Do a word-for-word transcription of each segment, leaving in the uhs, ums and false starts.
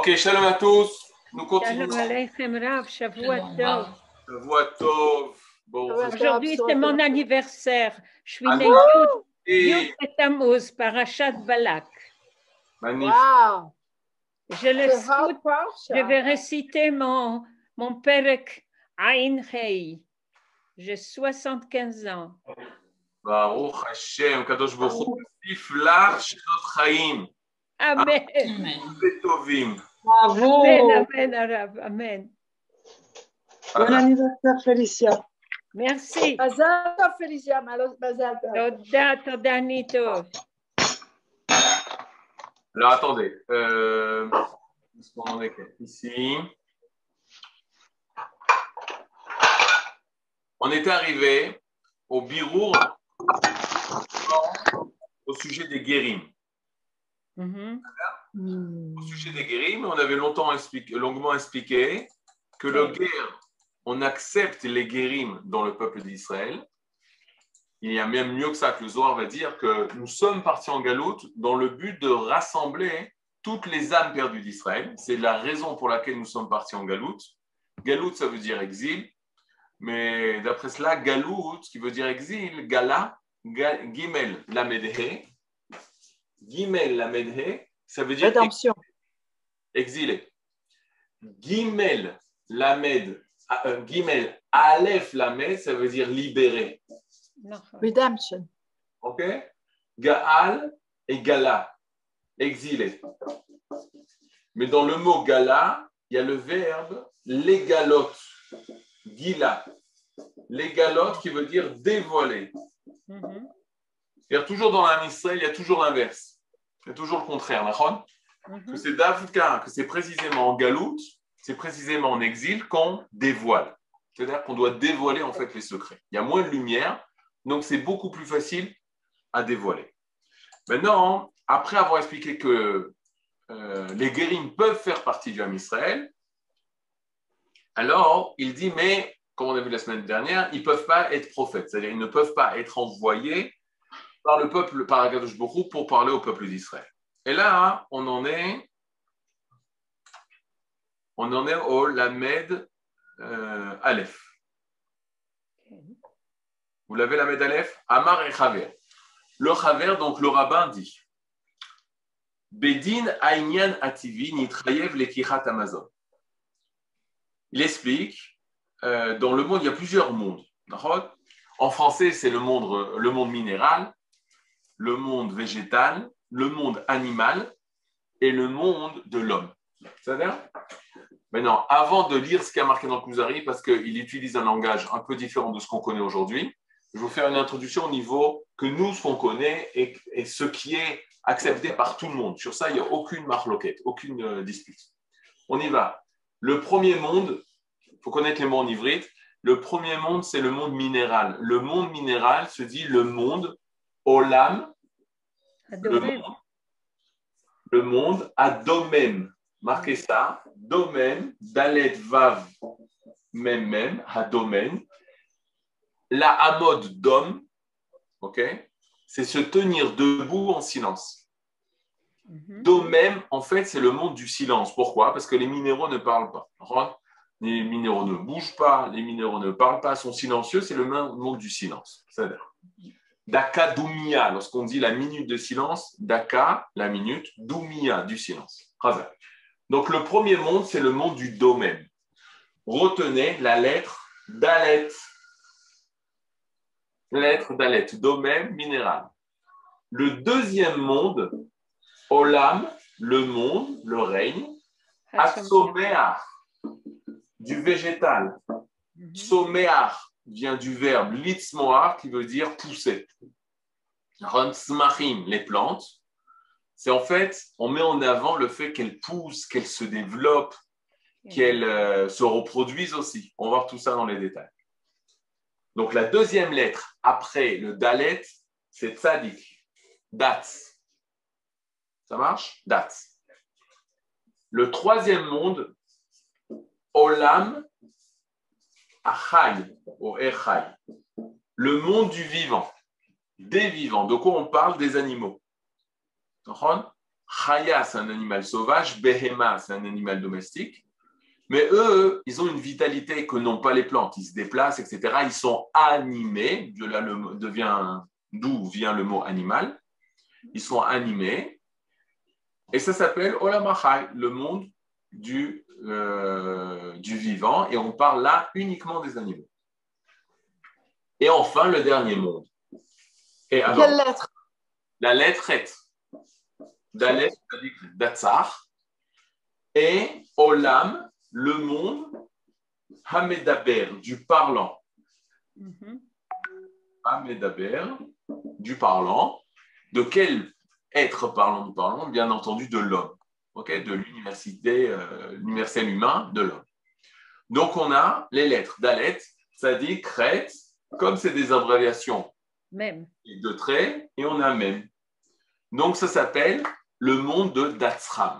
Ok, shalom à tous. Nous continuons. Shalom Aleichem Rav, Shavua Tov. Shavua Tov. Bon, aujourd'hui, c'est mon anniversaire. Je suis Ah, née bon. Yud Tammuz, Parashat Balak. Magnifique. Wow. Je le scoute, je vais réciter mon, mon Perek Ain Hei. J'ai soixante-quinze ans. Baruch Hashem, Kadosh Baruch Hu, Tiflach Shnot Chaim. Amen. Betovim. Bravo. Amen, amen, Arav. Amen. Bon anniversaire, Félicia. Merci. Mazal tov, Félicia. Mazal tov. Toda, toda Nito. Alors attendez, euh, est-ce qu'on en est ici? On était arrivé au birour au sujet des guérim. Mm-hmm. Au sujet des guérim, on avait longtemps expliqué, longuement expliqué que le guerre, on accepte les guérim dans le peuple d'Israël. Il y a même mieux que ça, que le Zohar va dire que nous sommes partis en galoute dans le but de rassembler toutes les âmes perdues d'Israël. C'est la raison pour laquelle nous sommes partis en galoute. Galoute, ça veut dire exil. Mais d'après cela, galoute, qui veut dire exil, gala, ga, gimel, lamedhe. Gimel, lamedhe, ça veut dire rédemption. Exilé. Gimel, lamed, euh, gimel, aleph, lamed, ça veut dire libéré. Redemption. Ok? Gaal et Gala, exilé. Mais dans le mot Gala, il y a le verbe légalot, Gila. Légalot qui veut dire dévoiler. Mm-hmm. Il y a toujours dans l'âme Israël, il y a toujours l'inverse. Il y a toujours le contraire, d'accord? Mm-hmm. Que c'est d'Africa, que c'est précisément en galoute, c'est précisément en exil qu'on dévoile. C'est-à-dire qu'on doit dévoiler en fait les secrets. Il y a moins de lumière. Donc, c'est beaucoup plus facile à dévoiler. Maintenant, après avoir expliqué que euh, les guérim peuvent faire partie du Ham Israël, alors il dit, mais, comme on a vu la semaine dernière, ils ne peuvent pas être prophètes. C'est-à-dire, ils ne peuvent pas être envoyés par le peuple, par Akadosh Baruch Hu, pour parler au peuple d'Israël. Et là, on en est, on en est au Lamed euh, Aleph. Vous l'avez, Lamed Aleph? Amar et Chaver. Le Chaver, donc le rabbin dit Bedin Aïnyan Ativi Nitrayev Lekichat Amazon. Il explique euh, dans le monde, il y a plusieurs mondes. En français, c'est le monde, le monde minéral, le monde végétal, le monde animal et le monde de l'homme. C'est-à-dire maintenant, avant de lire ce qui a marqué dans le Kuzari, parce qu'il utilise un langage un peu différent de ce qu'on connaît aujourd'hui, je vais vous faire une introduction au niveau que nous, ce qu'on connaît et, et ce qui est accepté par tout le monde. Sur ça, il n'y a aucune marloquette, aucune euh, dispute. On y va. Le premier monde, il faut connaître les mots en ivrite, le premier monde, c'est le monde minéral. Le monde minéral se dit le monde olam, le monde, le monde adomem. Marquez ça, domen, dalet vav, mem mem, adomen. La amod d'homme, ok, c'est se tenir debout en silence. Mm-hmm. Domem, en fait, c'est le monde du silence. Pourquoi? Parce que les minéraux ne parlent pas. Les minéraux ne bougent pas, les minéraux ne parlent pas, sont silencieux, c'est le monde du silence. C'est-à-dire, Daka Doumia, lorsqu'on dit la minute de silence, Daka, la minute, Doumia, du silence. Donc, le premier monde, c'est le monde du Domem. Retenez la lettre Dalet. Lettre Dalet, Domem, minéral. Le deuxième monde, Olam, le monde, le règne, Atsomeach, du végétal. Mm-hmm. Someach vient du verbe litzmoach, qui veut dire pousser. Rantzmachim, les plantes. C'est en fait, on met en avant le fait qu'elles poussent, qu'elles se développent, mm-hmm. qu'elles euh, se reproduisent aussi. On va voir tout ça dans les détails. Donc, la deuxième lettre après le Dalet, c'est Tzadik, Datz. Ça marche? Datz. Le troisième monde, Olam Achai, ou Echai. Le monde du vivant, des vivants. De quoi on parle? Des animaux. Chaya, c'est un animal sauvage. Behema, c'est un animal domestique. Mais eux, ils ont une vitalité que n'ont pas les plantes. Ils se déplacent, et cetera. Ils sont animés. De là, le, devient, d'où vient le mot animal. Ils sont animés. Et ça s'appelle Olam HaChai, le monde du, euh, du vivant. Et on parle là uniquement des animaux. Et enfin, le dernier monde. Et alors, quelle lettre? La lettre Et. Dalet, c'est-à-dire Datsar. Et Olam, le monde, Hamedaber, du parlant. Mm-hmm. Hamedaber, du parlant. De quel être parlant nous parlons? Bien entendu, de l'homme. Okay? De l'université, euh, l'universel humain de l'homme. Donc, on a les lettres Dalet, ça dit Kret, comme c'est des abréviations même. De traits, et on a même. Donc, ça s'appelle le monde de Datsram.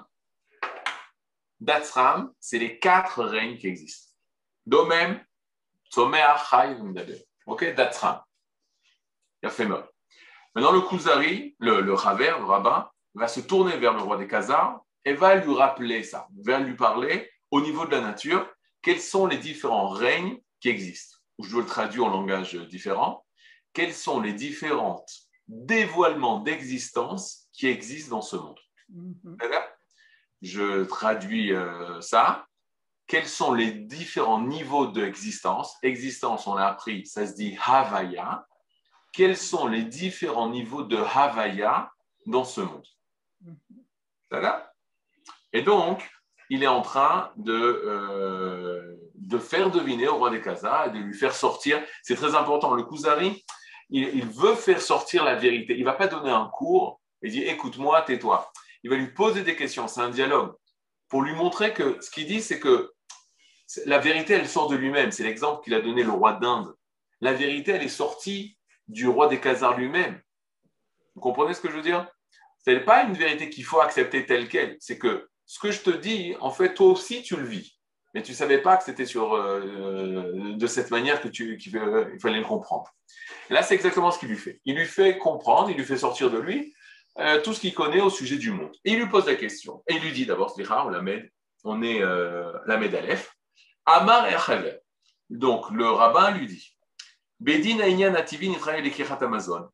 Datsram, c'est les quatre règnes qui existent. Domem, Tzomeach, Chai, ok, Datsram. Il a fait mal. Maintenant, le Kuzari, le, le Raver, le rabbin, va se tourner vers le roi des Khazars et va lui rappeler ça, va lui parler au niveau de la nature, quels sont les différents règnes qui existent. Je le traduis en langage différent. Quels sont les différents dévoilements d'existence qui existent dans ce monde. Mm-hmm. Je traduis euh, ça. Quels sont les différents niveaux d'existence? Existence, on l'a appris, ça se dit Havaya. Quels sont les différents niveaux de Havaya dans ce monde? Mm-hmm. Et donc, il est en train de, euh, de faire deviner au roi des Khazars et de lui faire sortir. C'est très important. Le Kuzari, il, il veut faire sortir la vérité. Il ne va pas donner un cours et dire « écoute-moi, tais-toi ». Il va lui poser des questions. C'est un dialogue. Pour lui montrer que ce qu'il dit, c'est que la vérité, elle sort de lui-même. C'est l'exemple qu'il a donné le roi d'Inde. La vérité, elle est sortie du roi des Khazars lui-même. Vous comprenez ce que je veux dire? Ce n'est pas une vérité qu'il faut accepter telle qu'elle. C'est que ce que je te dis, en fait, toi aussi, tu le vis. Mais tu ne savais pas que c'était sur, euh, de cette manière que tu, qu'il fallait le comprendre. Et là, c'est exactement ce qu'il lui fait. Il lui fait comprendre, il lui fait sortir de lui euh, tout ce qu'il connaît au sujet du monde. Et il lui pose la question. Et il lui dit d'abord, on la met, on est euh, la med Aleph. Amar et Achaver. Donc, le rabbin lui dit, Bedin Aïnyan Ativin Israël Ekechat Amazon.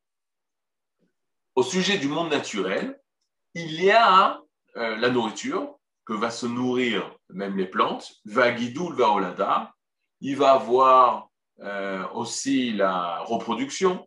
Au sujet du monde naturel, il y a euh, la nourriture, que va se nourrir même les plantes, va guidoul, va olada, il va avoir euh, aussi la reproduction,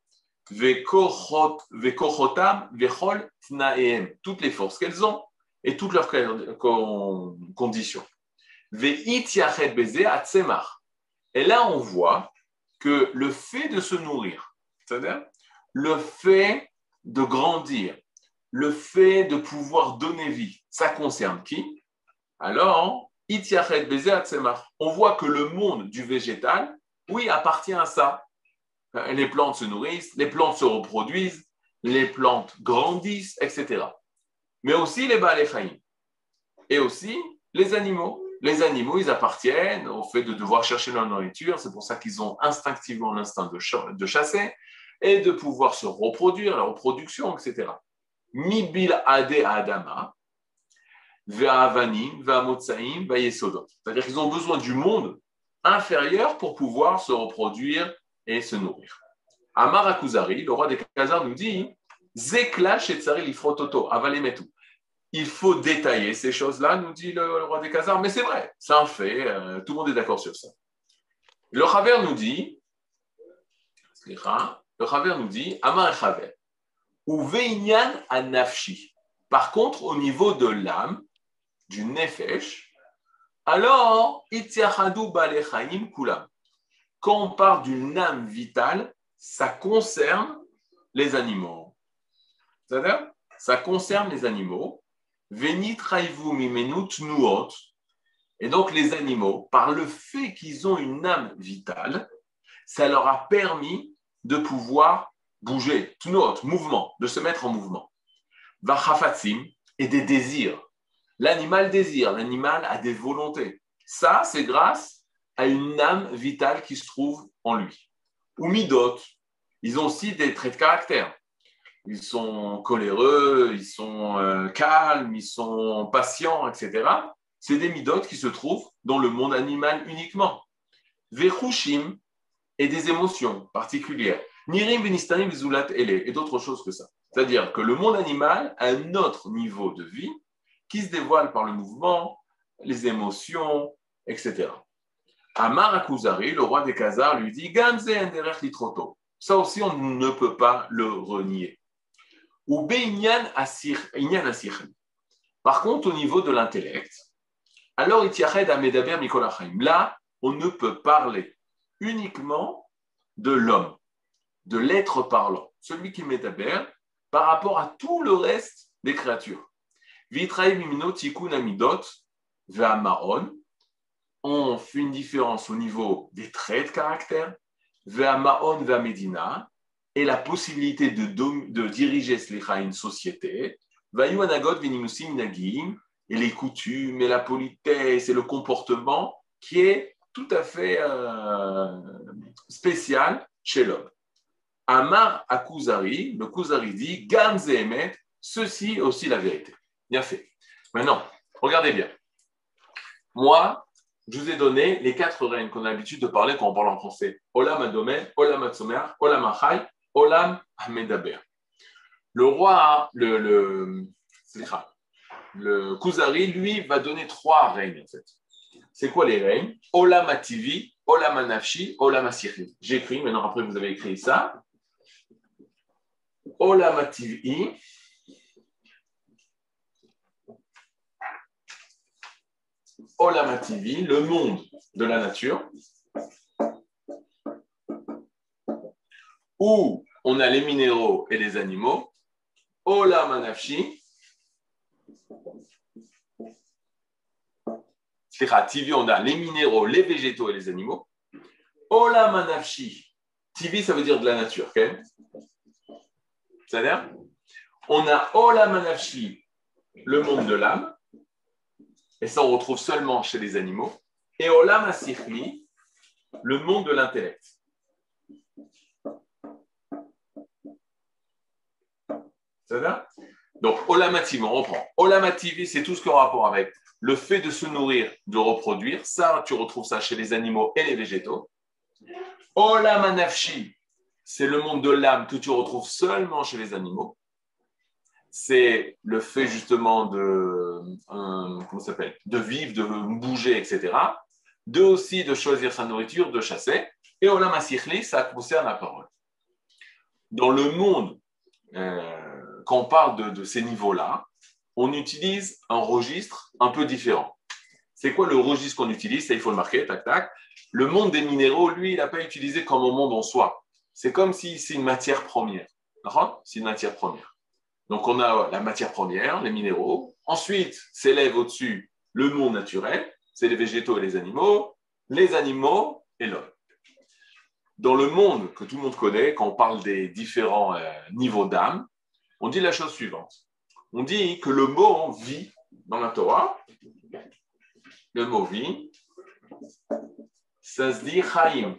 vekochotam, vechol tnaeem, toutes les forces qu'elles ont et toutes leurs conditions. Ve'it beze atsemach. Et là, on voit que le fait de se nourrir, c'est-à-dire le fait de grandir, le fait de pouvoir donner vie, ça concerne qui? Alors, on voit que le monde du végétal, oui, appartient à ça. Les plantes se nourrissent, les plantes se reproduisent, les plantes grandissent, et cetera. Mais aussi les Baalei Chaim. Et aussi les animaux. Les animaux, ils appartiennent au fait de devoir chercher leur nourriture. C'est pour ça qu'ils ont instinctivement l'instinct de chasser et de pouvoir se reproduire, la reproduction, et cetera. Mibil ade adama. C'est-à-dire qu'ils ont besoin du monde inférieur pour pouvoir se reproduire et se nourrir. Amar Akuzari, le roi des Khazars, nous dit Zekla shetzari lifrototo avalemetu. Il faut détailler ces choses-là, nous dit le, le roi des Khazars, mais c'est vrai, c'est un fait, euh, tout le monde est d'accord sur ça. Le Chaver nous dit le Chaver nous dit Amar Chaver ou Veinyan anafshi. Par contre, au niveau de l'âme, du nefesh, alors, Itziachadu Baalei Chaim Kulam. Quand on parle d'une âme vitale, ça concerne les animaux. C'est-à-dire, ça concerne les animaux. Venit Raivu Mimenu Tnuot. Et donc, les animaux, par le fait qu'ils ont une âme vitale, ça leur a permis de pouvoir bouger, Tnuot, mouvement, de se mettre en mouvement. Vachafatzim, et des désirs. L'animal désire, l'animal a des volontés. Ça, c'est grâce à une âme vitale qui se trouve en lui. Ou midot, ils ont aussi des traits de caractère. ils sont coléreux, ils sont euh, calmes, ils sont patients, et cetera. C'est des midot qui se trouvent dans le monde animal uniquement. Vechushim et des émotions particulières. Nirim venistanim vizulat ele et d'autres choses que ça. C'est-à-dire que le monde animal a un autre niveau de vie qui se dévoile par le mouvement, les émotions, et cetera. Amar Akuzari, le roi des Khazars, lui dit Gamze enderech litroto. Ça aussi, on ne peut pas le renier. Ou be'inyan asir, inyan asir. Par contre, au niveau de l'intellect, alors itiached amedaber mikolachaim. Là, on ne peut parler uniquement de l'homme, de l'être parlant, celui qui médaber, par rapport à tout le reste des créatures. Vitraim imno tikun amidot ve'amaon. On fait une différence au niveau des traits de caractère, ve'amaon ve'amedina, et la possibilité de, de diriger slicha une société, vayu anagot venimusim minagim, et les coutumes, et la politesse, et le comportement qui est tout à fait euh, spécial chez l'homme. Amar à Kuzari, le Kuzari dit, Gam Zehemet, ceci aussi la vérité. Bien fait. Maintenant, regardez bien. Moi, je vous ai donné les quatre règnes qu'on a l'habitude de parler quand on parle en français. Olam Adomel, Olam Atzomer, Olam Achai, Olam Amedaber. Le roi, le, le, le Kuzari, lui, va donner trois règnes en fait. C'est quoi les règnes? Olam Ativi, Olam Anafshi, Olam Asirli. J'écris, maintenant après vous avez écrit ça. Olam Ativi, Olam Ativi, le monde de la nature, où on a les minéraux et les animaux. Olam Anafshi, c'est-à-dire Tivi, on a les minéraux, les végétaux et les animaux. Olam Anafshi, Tivi, ça veut dire de la nature, ok? C'est-à-dire, on a Olam Anafshi, le monde de l'âme, et ça on retrouve seulement chez les animaux, et Olam Asirli, le monde de l'intellect. C'est-à-dire, donc Olam Ativi, on reprend. Olam Ativi, c'est tout ce qui a rapport avec le fait de se nourrir, de reproduire. Ça, tu retrouves ça chez les animaux et les végétaux. Olam Anafshi, c'est le monde de l'âme que tu retrouves seulement chez les animaux. C'est le fait justement de, euh, comment ça s'appelle, de vivre, de bouger, et cetera. De aussi de choisir sa nourriture, de chasser. Et Olam Asirli, ça concerne la parole. Dans le monde, euh, quand on parle de, de ces niveaux-là, on utilise un registre un peu différent. C'est quoi le registre qu'on utilise? Ça, il faut le marquer, tac, tac. Le monde des minéraux, lui, il n'a pas utilisé comme un monde en soi. C'est comme si c'est une matière première. D'accord? C'est une matière première. Donc, on a la matière première, les minéraux. Ensuite, s'élève au-dessus le monde naturel, c'est les végétaux et les animaux, les animaux et l'homme. Dans le monde que tout le monde connaît, quand on parle des différents euh, niveaux d'âme, on dit la chose suivante. On dit que le mot vie dans la Torah, le mot vie, ça se dit chaim.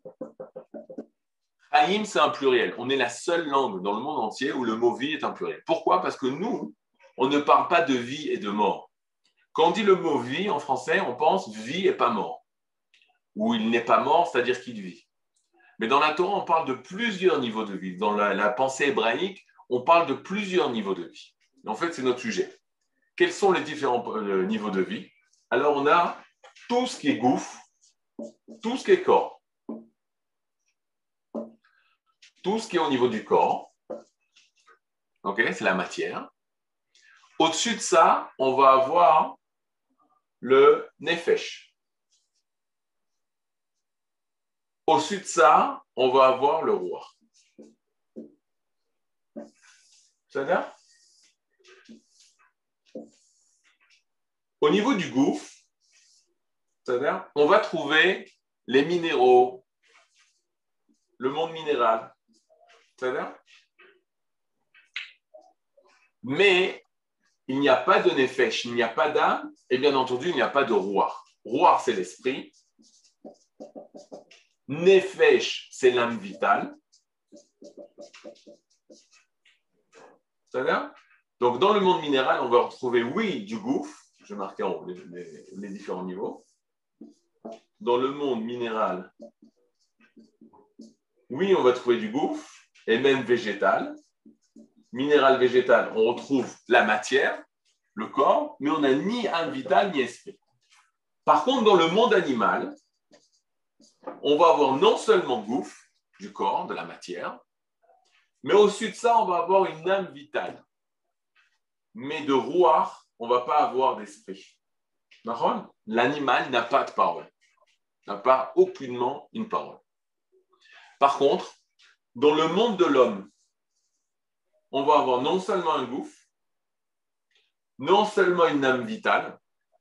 Chaim, c'est un pluriel. On est la seule langue dans le monde entier où le mot vie est un pluriel. Pourquoi? Parce que nous, on ne parle pas de vie et de mort. Quand on dit le mot vie en français, on pense vie et pas mort. Ou il n'est pas mort, c'est-à-dire qu'il vit. Mais dans la Torah, on parle de plusieurs niveaux de vie. Dans la, la pensée hébraïque, on parle de plusieurs niveaux de vie. En fait, c'est notre sujet. Quels sont les différents euh, niveaux de vie? Alors, on a tout ce qui est gouffre, tout ce qui est corps, tout ce qui est au niveau du corps. Ok, c'est la matière. Au-dessus de ça, on va avoir le nefesh. Au-dessus de ça, on va avoir le roi. C'est-à-dire, au niveau du gouffre, c'est-à-dire, on va trouver les minéraux, le monde minéral. C'est-à-dire, mais il n'y a pas de nefesh, il n'y a pas d'âme, et bien entendu, il n'y a pas de roi. Roi, c'est l'esprit. Nefesh, c'est l'âme vitale. C'est-à-dire, donc, dans le monde minéral, on va retrouver, oui, du gouffre. Je vais marquer en haut les, les, les différents niveaux. Dans le monde minéral, oui, on va trouver du gouffre, et même végétal. Minéral, végétal, on retrouve la matière, le corps, mais on n'a ni âme vitale, ni esprit. Par contre, dans le monde animal, on va avoir non seulement gouffre, du corps, de la matière, mais au-dessus de ça, on va avoir une âme vitale. Mais de rouar, on ne va pas avoir d'esprit. L'animal n'a pas de parole, n'a pas aucunement une parole. Par contre, dans le monde de l'homme, on va avoir non seulement un gouffre, non seulement une âme vitale,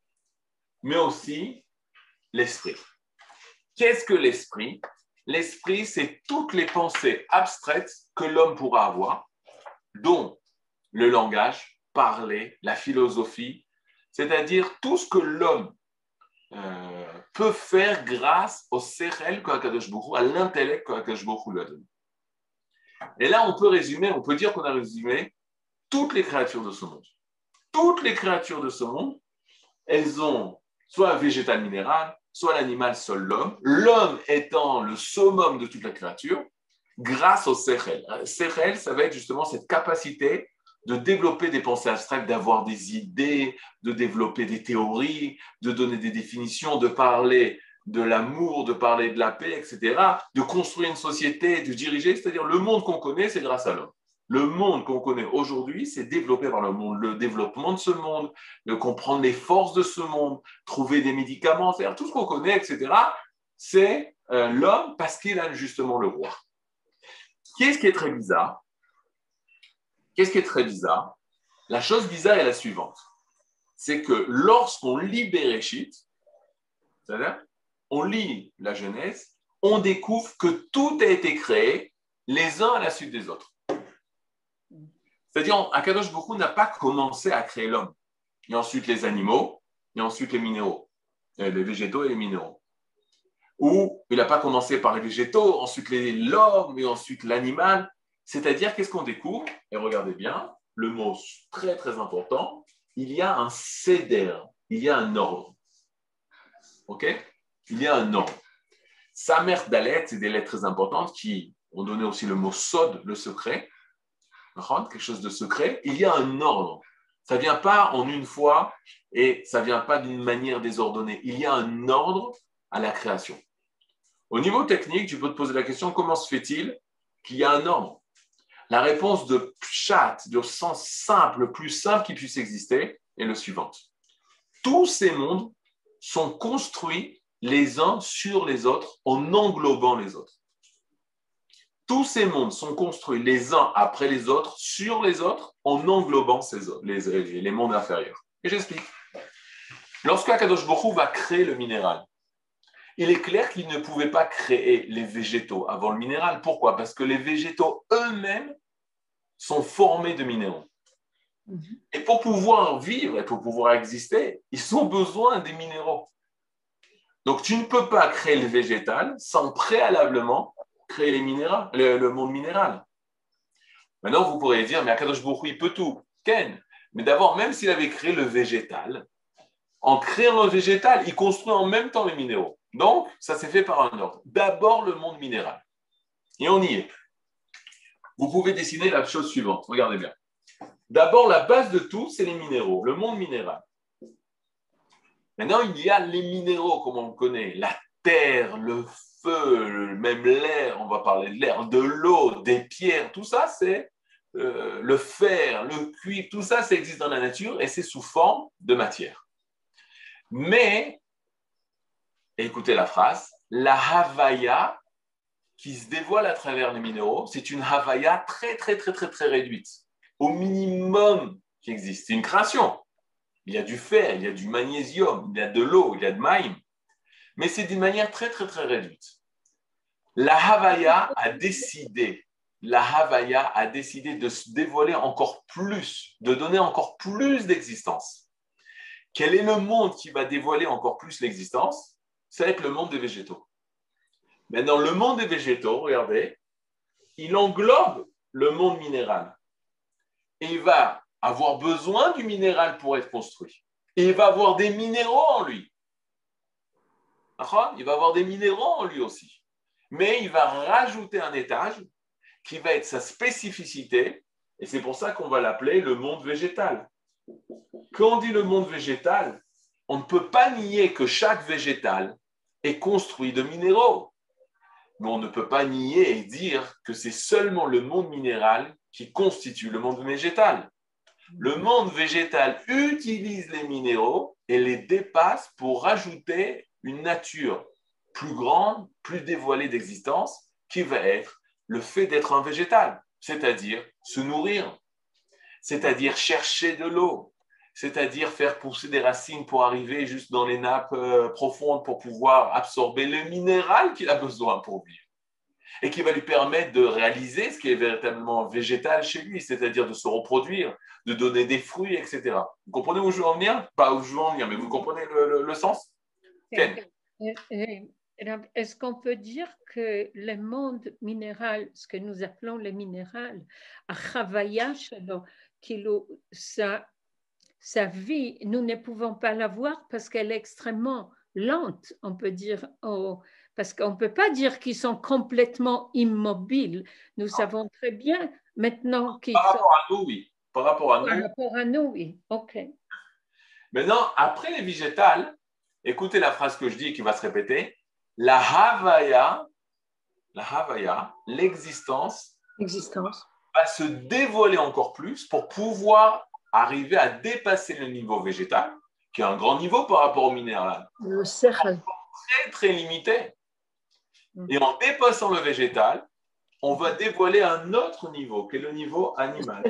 mais aussi l'esprit. Qu'est-ce que l'esprit? L'esprit, c'est toutes les pensées abstraites que l'homme pourra avoir, dont le langage, parler, la philosophie, c'est-à-dire tout ce que l'homme euh, peut faire grâce au sechel qu'Akadosh Baruch Hu, à l'intellect qu'Akadosh Baruch Hu lui a donné. Et là, on peut résumer, on peut dire qu'on a résumé toutes les créatures de ce monde. Toutes les créatures de ce monde, elles ont soit un végétal minéral, soit l'animal, soit l'homme, l'homme étant le summum de toute la créature, grâce au sechel. Sechel, ça va être justement cette capacité de développer des pensées abstraites, d'avoir des idées, de développer des théories, de donner des définitions, de parler de l'amour, de parler de la paix, et cetera, de construire une société, de diriger, c'est-à-dire le monde qu'on connaît, c'est grâce à l'homme. Le monde qu'on connaît aujourd'hui, c'est développé par le monde, le développement de ce monde, de comprendre les forces de ce monde, trouver des médicaments, c'est-à-dire tout ce qu'on connaît, et cetera, c'est euh, l'homme parce qu'il a justement le roi. Qu'est-ce qui est très bizarre? Qu'est-ce qui est très bizarre? La chose bizarre est la suivante. C'est que lorsqu'on lit Bereshit, c'est-à-dire, on lit la Genèse, on découvre que tout a été créé les uns à la suite des autres. C'est-à-dire, Akadosh Baruch Hu n'a pas commencé à créer l'homme, et ensuite les animaux, et ensuite les minéraux, les végétaux et les minéraux. Ou il n'a pas commencé par les végétaux, ensuite l'homme, et ensuite l'animal. C'est-à-dire, qu'est-ce qu'on découvre? Et regardez bien, le mot très très important, il y a un seder, il y a un ordre. Ok? Il y a un ordre. Sa mère Dalet, c'est des lettres très importantes qui ont donné aussi le mot sod, le secret. Quelque chose de secret. Il y a un ordre. Ça ne vient pas en une fois et ça ne vient pas d'une manière désordonnée. Il y a un ordre à la création. Au niveau technique, tu peux te poser la question, comment se fait-il qu'il y a un ordre? La réponse de pshat, de sens simple, le plus simple qui puisse exister, est le suivante. Tous ces mondes sont construits les uns sur les autres en englobant les autres. Tous ces mondes sont construits les uns après les autres sur les autres en englobant ces autres, les, les, les mondes inférieurs. Et j'explique. Lorsque Akadosh Baruch Hu va créer le minéral, il est clair qu'il ne pouvait pas créer les végétaux avant le minéral. Pourquoi? Parce que les végétaux eux-mêmes sont formés de minéraux. Et pour pouvoir vivre et pour pouvoir exister, ils ont besoin des minéraux. Donc, tu ne peux pas créer le végétal sans préalablement créer les minéraux, le, le monde minéral. Maintenant, vous pourrez dire, mais Akadosh Baruch Hu, il peut tout. Ken. Mais d'abord, même s'il avait créé le végétal, en créant le végétal, il construit en même temps les minéraux. Donc, ça s'est fait par un ordre. D'abord, le monde minéral. Et on y est. Vous pouvez dessiner la chose suivante. Regardez bien. D'abord, la base de tout, c'est les minéraux, le monde minéral. Maintenant, il y a les minéraux, comme on le connaît, la terre, le feu, même l'air, on va parler de l'air, de l'eau, des pierres, tout ça, c'est euh, le fer, le cuivre, tout ça, ça existe dans la nature et c'est sous forme de matière. Mais, écoutez la phrase, la Havaya qui se dévoile à travers les minéraux, c'est une Havaya très, très, très, très, très réduite, au minimum qui existe. C'est une création. Il y a du fer, il y a du magnésium, il y a de l'eau, il y a de maïm, mais c'est d'une manière très, très, très réduite. La Havaya a décidé, la Havaya a décidé de se dévoiler encore plus, de donner encore plus d'existence. Quel est le monde qui va dévoiler encore plus l'existence? Ça va être le monde des végétaux. Maintenant, le monde des végétaux, regardez, il englobe le monde minéral. et il va avoir besoin du minéral pour être construit. Et il va avoir des minéraux en lui. Il va avoir des minéraux en lui aussi. Mais il va rajouter un étage qui va être sa spécificité, et c'est pour ça qu'on va l'appeler le monde végétal. Quand on dit le monde végétal, on ne peut pas nier que chaque végétal est construit de minéraux. Mais on ne peut pas nier et dire que c'est seulement le monde minéral qui constitue le monde végétal. Le monde végétal utilise les minéraux et les dépasse pour rajouter une nature plus grande, plus dévoilée d'existence, qui va être le fait d'être un végétal, c'est-à-dire se nourrir, c'est-à-dire chercher de l'eau, c'est-à-dire faire pousser des racines pour arriver juste dans les nappes profondes pour pouvoir absorber le minéral qu'il a besoin pour vivre et qui va lui permettre de réaliser ce qui est véritablement végétal chez lui, c'est-à-dire de se reproduire, de donner des fruits, et cetera. Vous comprenez où je veux en venir? Pas où je veux en venir, mais vous comprenez le, le, le sens? Est-ce qu'on peut dire que le monde minéral, ce que nous appelons le minéral, sa, sa vie, nous ne pouvons pas la voir parce qu'elle est extrêmement lente, on peut dire, oh, parce qu'on ne peut pas dire qu'ils sont complètement immobiles. Nous savons très bien maintenant qu'ils Par sont… rapport à nous, oui. Par rapport à Par nous. rapport à nous, oui. OK. Maintenant, après les végétales, écoutez la phrase que je dis qui va se répéter. La Havaya, la Havaya, l'existence, Existence. va se dévoiler encore plus pour pouvoir arriver à dépasser le niveau végétal, qui est un grand niveau par rapport au minéral. Le cercle. Très, très limité. Et en dépassant le végétal, on va dévoiler un autre niveau, qui est le niveau animal.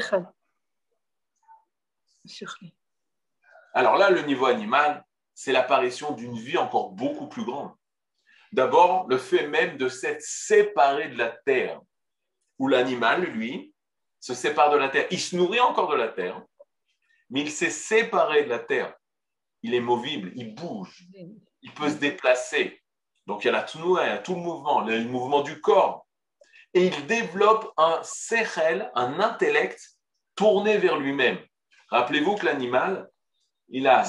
Alors là, le niveau animal, c'est l'apparition d'une vie encore beaucoup plus grande. D'abord, le fait même de s'être séparé de la terre, où l'animal, lui, se sépare de la terre. Il se nourrit encore de la terre, mais il s'est séparé de la terre. Il est movible, il bouge, il peut se déplacer. Donc, il y a la tounoua, il y a tout le mouvement, le mouvement du corps. Et il développe un sechel, un intellect tourné vers lui-même. Rappelez-vous que l'animal, il a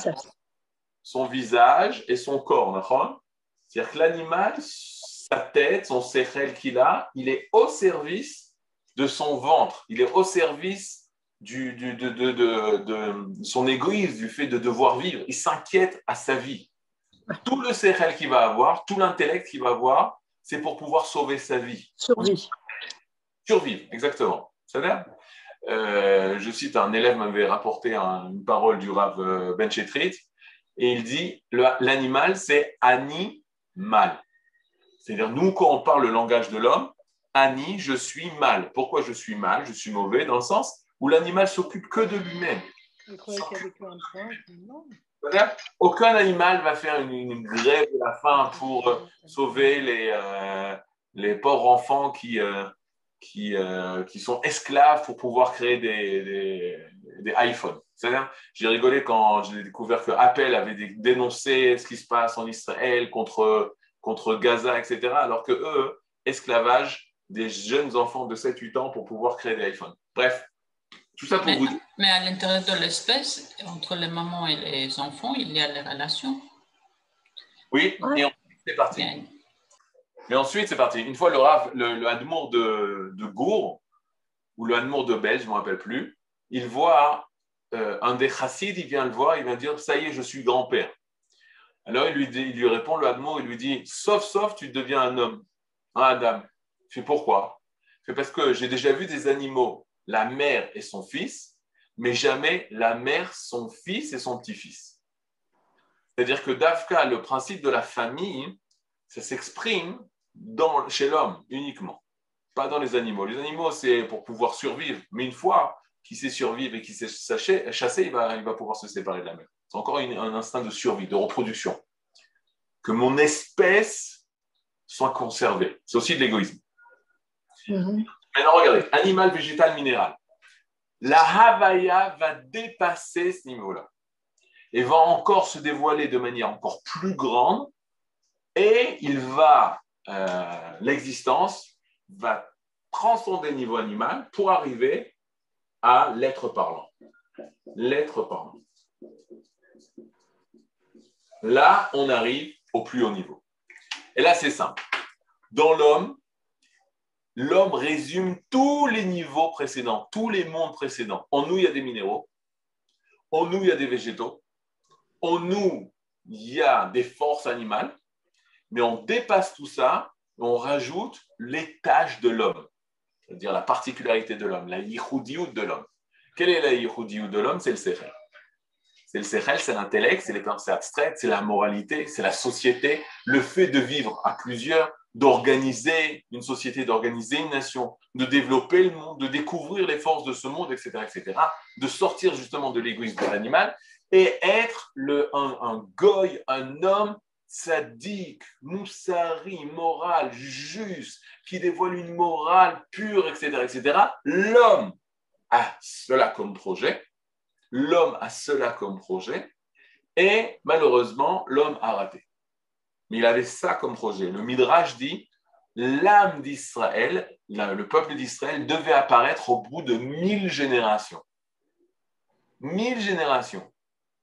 son visage et son corps. D'accord ? C'est-à-dire que l'animal, sa tête, son sechel qu'il a, il est au service de son ventre. Il est au service du, du, de, de, de, de son égoïsme, du fait de devoir vivre. Il s'inquiète à sa vie. Tout le sechel qu'il va avoir, tout l'intellect qu'il va avoir, c'est pour pouvoir sauver sa vie. Survivre. Survivre, exactement. C'est-à-dire, euh, je cite, un élève m'avait rapporté un, une parole du Rav Ben Chetrit, et il dit, le, l'animal, c'est ani-mal. C'est-à-dire, nous, quand on parle le langage de l'homme, ani, je suis mal. Pourquoi je suis mal? Je suis mauvais, dans le sens où l'animal s'occupe que de lui-même. Je croyais qu'il y avait un point, non. Aucun animal va faire une, une grève de la faim pour euh, sauver les, euh, les pauvres enfants qui, euh, qui, euh, qui sont esclaves pour pouvoir créer des, des, des iPhones. C'est-à-dire, j'ai rigolé quand j'ai découvert que Apple avait dénoncé ce qui se passe en Israël contre, contre Gaza, et cetera, alors que eux, esclavage des jeunes enfants de sept huit ans pour pouvoir créer des iPhones. Bref. Tout ça pour mais, vous dire. Mais à l'intérieur de l'espèce, entre les mamans et les enfants, il y a les relations. Oui, ouais. Et ensuite, c'est parti. Bien. Mais ensuite, c'est parti. Une fois le Rav, le, le Hadmour de, de Gour, ou le Hadmour de Belge, je ne me rappelle plus, il voit euh, un des chassides, il vient le voir, il vient dire, ça y est, je suis grand-père. Alors, il lui, dit, il lui répond, le Hadmour, il lui dit, sauf, sauf, tu deviens un homme, un Adam. Je fais pourquoi? C'est parce que j'ai déjà vu des animaux, la mère et son fils, mais jamais la mère, son fils et son petit-fils. C'est-à-dire que Davka, le principe de la famille, ça s'exprime dans, chez l'homme uniquement, pas dans les animaux. Les animaux, c'est pour pouvoir survivre, mais une fois qu'il sait survivre et qu'il sait chasser, il va, il va pouvoir se séparer de la mère. C'est encore une, un instinct de survie, de reproduction. Que mon espèce soit conservée. C'est aussi de l'égoïsme. Mm-hmm. Maintenant, regardez, animal, végétal, minéral. La Havaya va dépasser ce niveau-là et va encore se dévoiler de manière encore plus grande et il va, euh, l'existence va transcender le niveau animal pour arriver à l'être parlant. L'être parlant. Là, on arrive au plus haut niveau. Et là, c'est simple. Dans l'homme, l'homme résume tous les niveaux précédents, tous les mondes précédents. En nous, il y a des minéraux. En nous, il y a des végétaux. En nous, il y a des forces animales. Mais on dépasse tout ça, on rajoute les tâches de l'homme, c'est-à-dire la particularité de l'homme, la yichoudiout de l'homme. Quelle est la yichoudiout de l'homme? C'est le sechel. C'est le sechel, c'est l'intellect, c'est les pensées abstraites, c'est la moralité, c'est la société, le fait de vivre à plusieurs, d'organiser une société, d'organiser une nation, de développer le monde, de découvrir les forces de ce monde, et cetera, et cetera, de sortir justement de l'égoïsme de l'animal et être le, un, un goy, un homme tzaddik, moussari, moral, juste, qui dévoile une morale pure, et cetera, et cetera. L'homme a cela comme projet. L'homme a cela comme projet et malheureusement, l'homme a raté. Mais il avait ça comme projet. Le Midrash dit, l'âme d'Israël, le peuple d'Israël devait apparaître au bout de mille générations. Mille générations.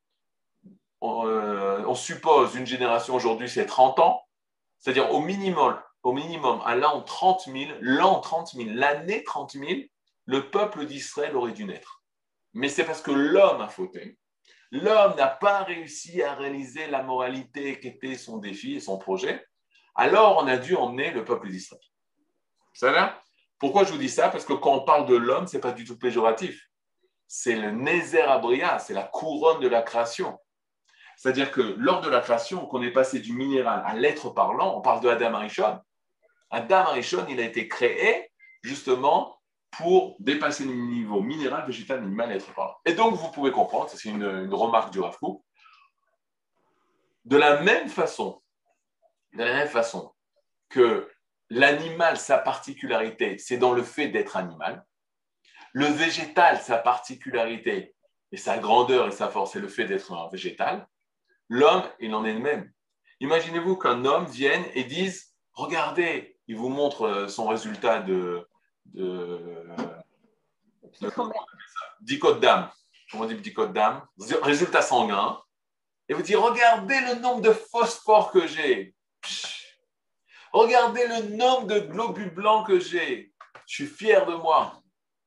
On, euh, on suppose une génération aujourd'hui, c'est trente ans, c'est-à-dire au minimum, au minimum à l'an trente mille, l'an trente mille, l'année trente mille, le peuple d'Israël aurait dû naître. Mais c'est parce que l'homme a fauté. L'homme n'a pas réussi à réaliser la moralité qui était son défi et son projet. Alors, on a dû emmener le peuple d'Israël. Ça va? Pourquoi je vous dis ça? Parce que quand on parle de l'homme, ce n'est pas du tout péjoratif. C'est le Nézer Abria, c'est la couronne de la création. C'est-à-dire que lors de la création, qu'on est passé du minéral à l'être parlant, on parle de Adam Arishon. Adam Arishon, il a été créé justement pour dépasser le niveau minéral, végétal, animal et être parlant. Et donc, vous pouvez comprendre, c'est une, une remarque du Rav Kook, de la même façon, de la même façon que l'animal, sa particularité, c'est dans le fait d'être animal, le végétal, sa particularité et sa grandeur et sa force, c'est le fait d'être un végétal, l'homme, il en est le même. Imaginez-vous qu'un homme vienne et dise, regardez, il vous montre son résultat de de, de dicot d'âme, comment on dit dicot d'âme, résultat sanguin, et vous dites, regardez le nombre de phosphore que j'ai, regardez le nombre de globules blancs que j'ai, je suis fier de moi.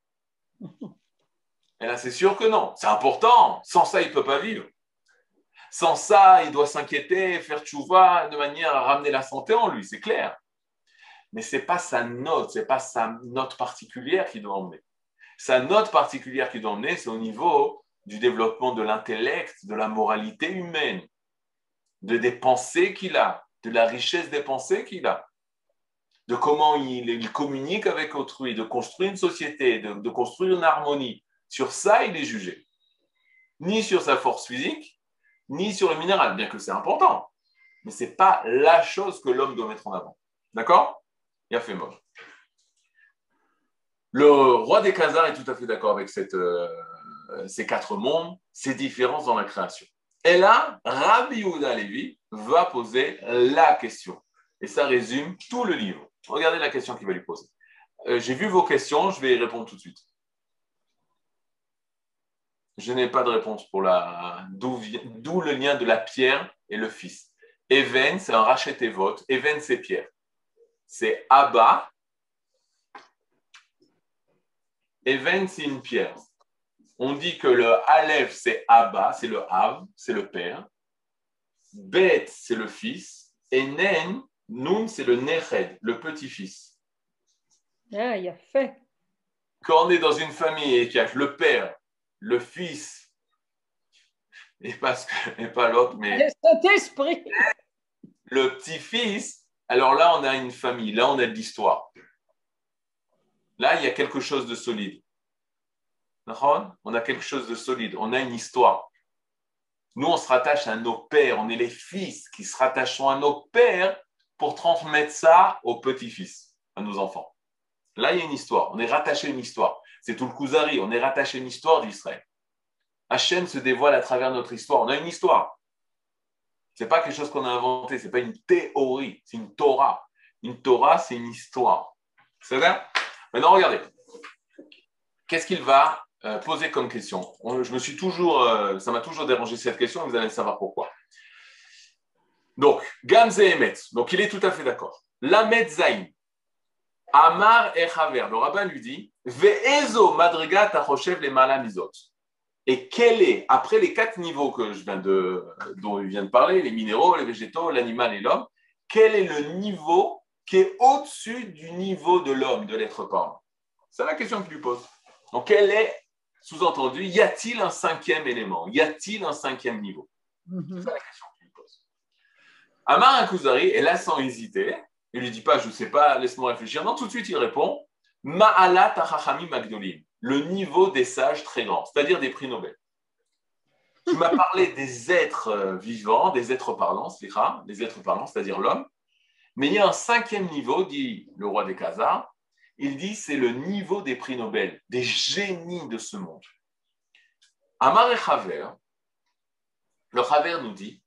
Et là, c'est sûr que non, c'est important, sans ça, il ne peut pas vivre. Sans ça, il doit s'inquiéter, faire tchouva de manière à ramener la santé en lui, c'est clair. Mais ce n'est pas sa note, ce n'est pas sa note particulière qui doit emmener. Sa note particulière qui doit emmener, c'est au niveau du développement de l'intellect, de la moralité humaine, de des pensées qu'il a, de la richesse des pensées qu'il a, de comment il, il communique avec autrui, de construire une société, de, de construire une harmonie. Sur ça, il est jugé. Ni sur sa force physique, ni sur le minéral, bien que c'est important. Mais ce n'est pas la chose que l'homme doit mettre en avant. D'accord ? Il a fait mort. Le roi des Khazars est tout à fait d'accord avec cette, euh, ces quatre mondes, ces différences dans la création. Et là, Rabbi Yehuda Levi va poser la question. Et ça résume tout le livre. Regardez la question qu'il va lui poser. Euh, j'ai vu vos questions, je vais y répondre tout de suite. Je n'ai pas de réponse pour la... D'où, d'où le lien de la pierre et le fils. Even, c'est un rachet et vote. Even, c'est pierre. C'est Abba. Even, c'est une pierre. On dit que le Aleph, c'est Abba, c'est le Av, c'est le père. Bet, c'est le fils. Et Nen, Nun, c'est le Neched, le petit-fils. Ah, il a fait. Quand on est dans une famille et qu'il y a le père, le fils, et pas, et pas l'autre, mais Le Saint-Esprit. Le petit-fils, alors là, on a une famille, là, on a de l'histoire. Là, il y a quelque chose de solide. On a quelque chose de solide, on a une histoire. Nous, on se rattache à nos pères, on est les fils qui se rattachent à nos pères pour transmettre ça aux petits-fils, à nos enfants. Là, il y a une histoire, on est rattaché à une histoire. C'est tout le Kuzari, on est rattaché à une histoire d'Israël. Hachem se dévoile à travers notre histoire, on a une histoire. Ce n'est pas quelque chose qu'on a inventé, ce n'est pas une théorie, c'est une Torah. Une Torah, c'est une histoire. C'est vrai? Maintenant, regardez. Qu'est-ce qu'il va euh, posé comme question. On, je me suis toujours, euh, ça m'a toujours dérangé cette question, et vous allez savoir pourquoi. Donc, Gamze Emet, donc il est tout à fait d'accord. Lamed Zain, Amar Echaver, le rabbin lui dit, Ve'ezo madrigat achoshev le malamizot. Et quel est, après les quatre niveaux que je viens de, dont il vient de parler, les minéraux, les végétaux, l'animal et l'homme, quel est le niveau qui est au-dessus du niveau de l'homme, de l'être parlant? C'est la question qu'il lui pose. Donc, quel est, sous-entendu, y a-t-il un cinquième élément? Y a-t-il un cinquième niveau? Mhm. C'est la question qu'il lui pose. Amar Kuzari est là sans hésiter. Il ne lui dit pas, je ne sais pas, laisse-moi réfléchir. Non, tout de suite, il répond, Ma'alat hachachami magdolim, le niveau des sages très grands, c'est-à-dire des prix Nobel. Tu m'as parlé des êtres vivants, des êtres parlants, c'est-à-dire des êtres parlants, c'est-à-dire l'homme. Mais il y a un cinquième niveau, dit le roi des Khazars. Il dit c'est le niveau des prix Nobel, des génies de ce monde. Amar et Chaver, le Chaver nous dit,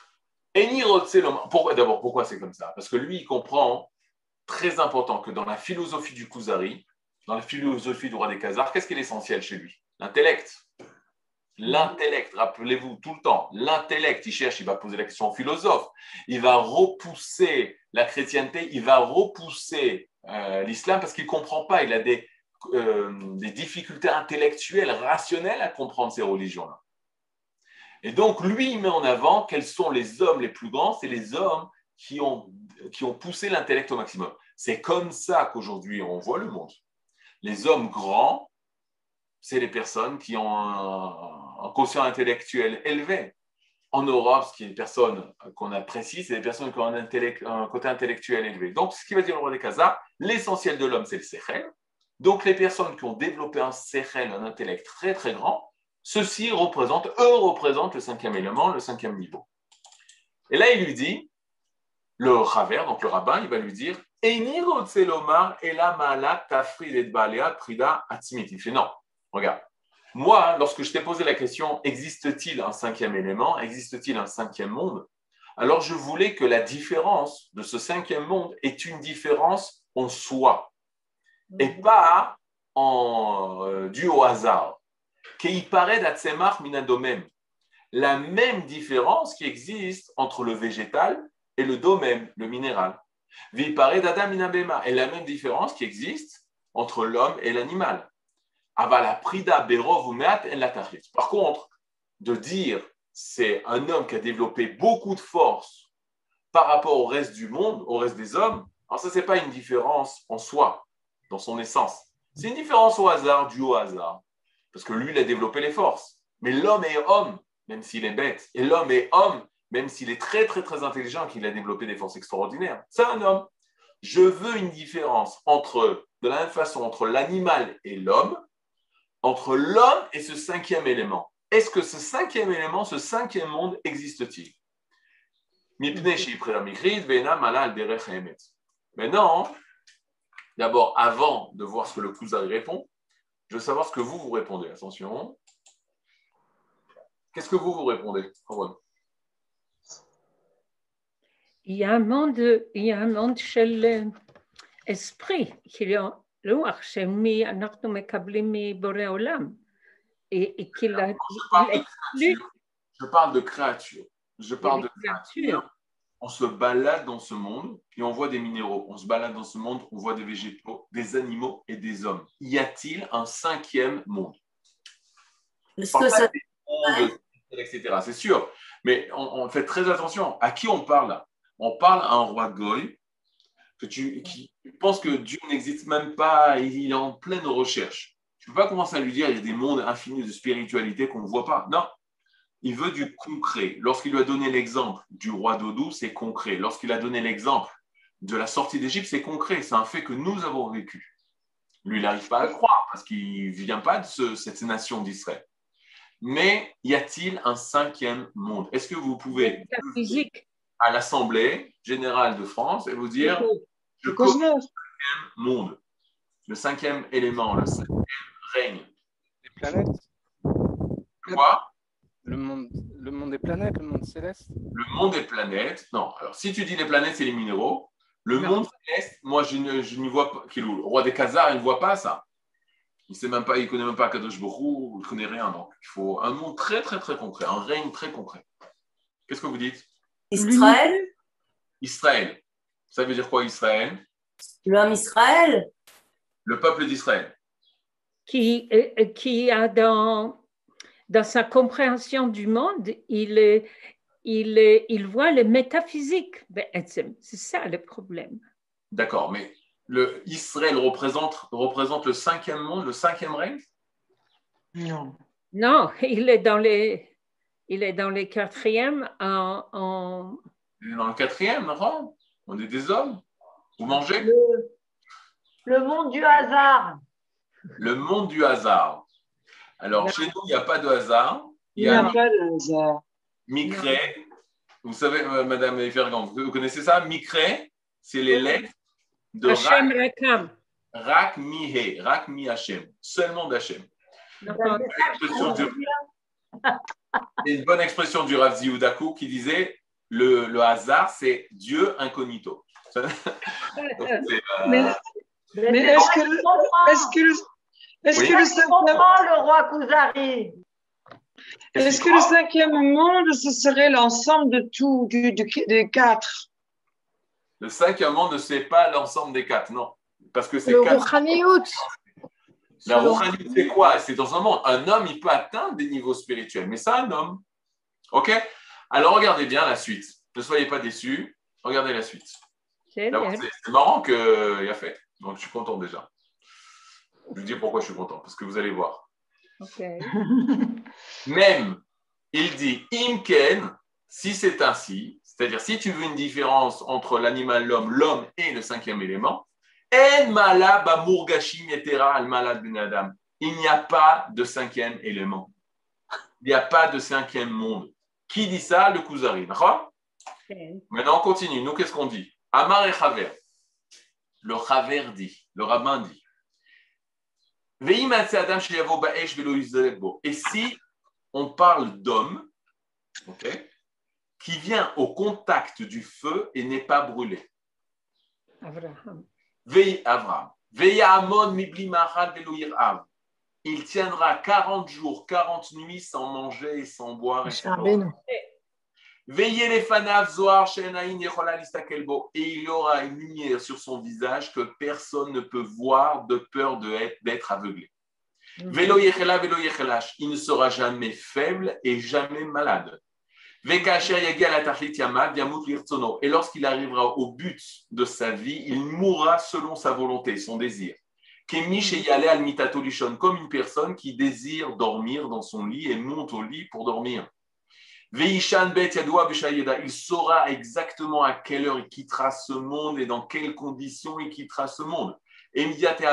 pourquoi, d'abord, pourquoi c'est comme ça? Parce que lui, il comprend, très important, que dans la philosophie du Kuzari, dans la philosophie du roi des Khazars, qu'est-ce qui est essentiel chez lui? L'intellect. L'intellect, rappelez-vous tout le temps, l'intellect, il cherche, il va poser la question au philosophe, il va repousser la chrétienté, il va repousser euh, l'islam parce qu'il ne comprend pas, il a des, euh, des difficultés intellectuelles, rationnelles à comprendre ces religions-là. Et donc, lui, il met en avant quels sont les hommes les plus grands, c'est les hommes qui ont, qui ont poussé l'intellect au maximum. C'est comme ça qu'aujourd'hui, on voit le monde. Les hommes grands, c'est les personnes qui ont un, un quotient intellectuel élevé. En Europe, ce qui est des personnes qu'on apprécie, c'est des personnes qui ont un, intellect, un côté intellectuel élevé. Donc, ce qui va dire le roi des Khazars, l'essentiel de l'homme, c'est le sechel. Donc, les personnes qui ont développé un sechel, un intellect très, très grand, ceux-ci représentent, eux représentent le cinquième élément, le cinquième niveau. Et là, il lui dit, le Chaver, donc le rabbin, il va lui dire, Eini rotzelomar ela ma'alat tafrid et balea prida atzmit. Il fait non. Regarde, moi, lorsque je t'ai posé la question, existe-t-il un cinquième élément, existe-t-il un cinquième monde? Alors je voulais que la différence de ce cinquième monde est une différence en soi et pas en, euh, due au hasard. Qu'il paraît d'atsemach minadomem. La même différence qui existe entre le végétal et le domem, le minéral. Vi paraît d'adam minabema. Et la même différence qui existe entre l'homme et l'animal. Par contre, de dire c'est un homme qui a développé beaucoup de force par rapport au reste du monde, au reste des hommes, alors ça, ce n'est pas une différence en soi, dans son essence. C'est une différence au hasard, due au hasard. Parce que lui, il a développé les forces. Mais l'homme est homme, même s'il est bête. Et l'homme est homme, même s'il est très, très, très intelligent, qu'il a développé des forces extraordinaires. C'est un homme. Je veux une différence entre, de la même façon, entre l'animal et l'homme, entre l'homme et ce cinquième élément. Est-ce que ce cinquième élément, ce cinquième monde existe-t-il? Maintenant, d'abord, avant de voir ce que le Kuzari répond, je veux savoir ce que vous, vous répondez. Attention. Qu'est-ce que vous, vous répondez? Il y a un monde, il y a un monde chez l'esprit, qu'il y a רוח שמי אנחנו מקבלים מבורא עולם. Et qu'il a, je, je parle de créature. Je parle de créature. On se balade dans ce monde et on voit des minéraux. On se balade dans ce monde, on voit des végétaux, des animaux et des hommes. Y a-t-il un cinquième monde? Est-ce que ça... mondes, et cetera. C'est sûr. Mais on, on fait très attention. À qui on parle là? On parle à un roi Goy que tu, qui pense que Dieu n'existe même pas, il est en pleine recherche. Tu ne peux pas commencer à lui dire qu'il y a des mondes infinis de spiritualité qu'on ne voit pas. Non, il veut du concret. Lorsqu'il lui a donné l'exemple du roi Dodou, c'est concret. Lorsqu'il a donné l'exemple de la sortie d'Égypte, c'est concret. C'est un fait que nous avons vécu. Lui, il n'arrive pas à le croire parce qu'il ne vient pas de ce, cette nation d'Israël. Mais y a-t-il un cinquième monde? Est-ce que vous pouvez physique à l'Assemblée générale de France et vous dire je connais le cinquième monde, le cinquième élément, le cinquième règne. Les planètes. Quoi? Le monde, le monde des planètes, le monde céleste. Le monde des planètes. Non, alors si tu dis les planètes, c'est les minéraux. Le non. monde céleste, moi je ne je n'y vois pas. Le roi des Khazars, il ne voit pas ça. Il ne sait même pas, il connaît même pas Kadosh Borou, il ne connaît rien. Donc, il faut un monde très, très, très concret, un règne très concret. Qu'est-ce que vous dites? Israël, Israël. Ça veut dire quoi, Israël? l'homme Israël, Le peuple d'Israël. Qui, euh, qui a dans, dans sa compréhension du monde, il, est- il, est- il voit le métaphysique. C'est ça le problème. D'accord, mais le Israël représente, représente le cinquième monde, le cinquième règne? Non. Non, il est dans les, il est dans les quatrièmes en, en- Il est dans le quatrième, non? On est des hommes. Vous mangez? Le, le monde du hasard. Le monde du hasard. Alors, Non. chez nous, il n'y a pas de hasard. Il Il y n'y a a pas de hasard. Mikré. Vous savez, euh, Madame Fergan, vous connaissez ça? Mikré, c'est les lettres de Hachem Rak, Rakam. Rak mi He, Rak mi Hachem, seulement d'Hachem. D'accord. Expression du- C'est une bonne expression du Rav Ziudakou qui disait le, le hasard, c'est Dieu incognito. Donc, c'est, euh, Mais, mais est-ce que, le- est-ce que, le- est-ce Oui. que le Je cinquième, comprends le roi Kuzari. qu'est-ce est-ce qu'il que le croit? cinquième monde, ce serait l'ensemble de tout, du, du- des quatre? Le cinquième monde ne sait pas l'ensemble des quatre, non. Parce que c'est Le quatre. Rouhaniout. La Rouhaniout, c'est quoi? C'est dans un monde. Un homme, il peut atteindre des niveaux spirituels, mais c'est un homme. OK? Alors, regardez bien la suite. Ne soyez pas déçus. Regardez la suite. D'abord, Génial. c'est c'est marrant qu'il a fait. Donc, je suis content déjà. Je vous dis pourquoi je suis content. Parce que vous allez voir. Ok. Même, il dit Imken, si c'est ainsi, c'est-à-dire si tu veux une différence entre l'animal, l'homme, l'homme et le cinquième élément, En mala bamurgashim yetera al malad ben adam. Il n'y a pas de cinquième élément. Il n'y a pas de cinquième monde. Qui dit ça? Le Kuzari. D'accord? Ok. Maintenant, on continue. Nous, qu'est-ce qu'on dit? Amar et Chaver. Le Chaver dit, le rabbin dit. Et si on parle d'homme, okay, qui vient au contact du feu et n'est pas brûlé. Abraham. Vei Avram. Veyamon mibli mahal velo yirav. Il tiendra quarante jours, quarante nuits sans manger et sans boire et sans boire. Rabbeinu. Veillez les fanav zoar shenaïn yechola listakel bo. Et il y aura une lumière sur son visage que personne ne peut voir de peur de être- d'être aveuglé. Velo yechela, velo yechelash. Il ne sera jamais faible et jamais malade. Vekasher yagia la tachlit yamad yamut lirtsono. Et lorsqu'il arrivera au but de sa vie, il mourra selon sa volonté, son désir. Kemi sheyale al mitato lishon, comme une personne qui désire dormir dans son lit et monte au lit pour dormir. Veishan bet yadoua b'shayeda. Il saura exactement à quelle heure il quittera ce monde et dans quelles conditions il quittera ce monde. Et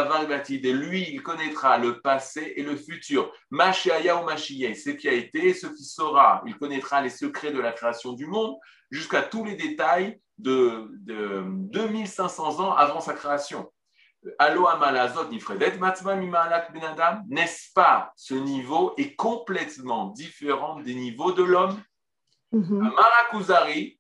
lui, il connaîtra le passé et le futur. Mashiach ou Mashiach, ce qui a été et ce qui sera. Il connaîtra les secrets de la création du monde jusqu'à tous les détails de, de deux mille cinq cents ans avant sa création. Allo amalazot nifredet matzma mimalak ben adam. N'est-ce pas, ce niveau est complètement différent des niveaux de l'homme. Mhm. Marakuzari,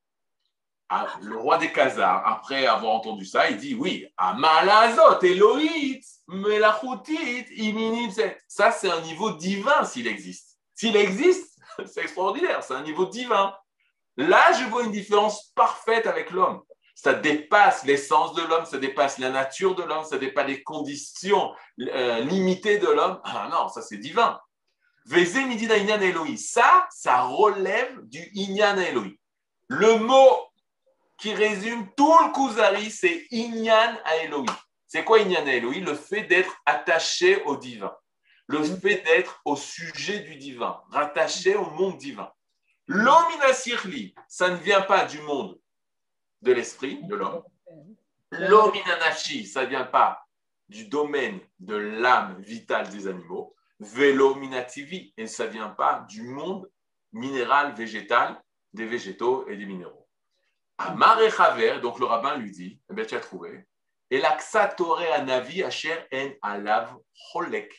le roi des Khazars, après avoir entendu ça, il dit oui, Amalazot, Elohit, Melachutit, Iminimset. Ça, c'est un niveau divin s'il existe. S'il existe, c'est extraordinaire, c'est un niveau divin. Là, je vois une différence parfaite avec l'homme. Ça dépasse l'essence de l'homme, ça dépasse la nature de l'homme, ça dépasse les conditions euh, limitées de l'homme. Ah non, ça c'est divin. Veze midina inyan Elohi. Ça, ça relève du inyan Elohi. Le mot qui résume tout le Kuzari, c'est Inyan à Elohi. C'est quoi Inyan à Elohi? Le fait d'être attaché au divin. Le fait d'être au sujet du divin, rattaché au monde divin. L'omina sirli, ça ne vient pas du monde de l'esprit, de l'homme. L'omina nashi, ça ne vient pas du domaine de l'âme vitale des animaux. Velomina tivi, et ça ne vient pas du monde minéral, végétal, des végétaux et des minéraux. Amar et Chaver, donc le rabbin lui dit, eh bien tu as trouvé, et l'aksatore anavi asher en alav cholek.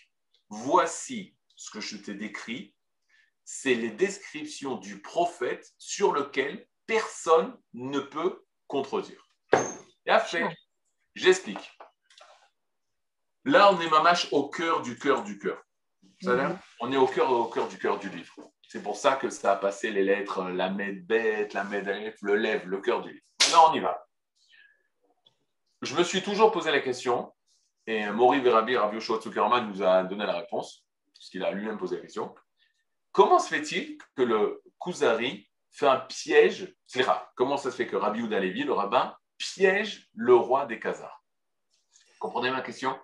Voici ce que je t'ai décrit, c'est les descriptions du prophète sur lequel personne ne peut contredire. Et après, j'explique. Là, on est mamash au cœur du cœur du cœur. C'est-à-dire, Mhm. on est au cœur, au cœur du cœur du livre. C'est pour ça que ça a passé les lettres, la med bête, la med alef, le lève, le cœur du livre. Maintenant, on y va. Je me suis toujours posé la question, et Mori Verabi, Rav Yoshua Zuckerman nous a donné la réponse, puisqu'il a lui-même posé la question. Comment se fait-il que le Kuzari fait un piège? C'est rare. Comment ça se fait que Rabbi Yehuda Levi, le rabbin, piège le roi des Khazars? Comprenez ma question?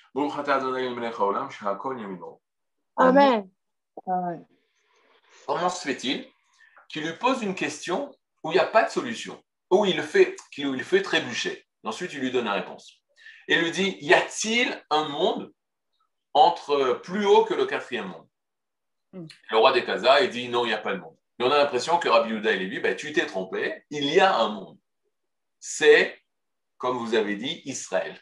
Amen. Comment se fait-il qu'il lui pose une question où il n'y a pas de solution, où il le fait, qu'il le fait trébucher? Ensuite, il lui donne la réponse. Et lui dit, y a-t-il un monde entre plus haut que le quatrième monde? Mm. Le roi des Khazars, il dit, non, il n'y a pas de monde. Mais on a l'impression que Rabbi Yehuda Levi, ben, tu t'es trompé, il y a un monde. C'est, comme vous avez dit, Israël.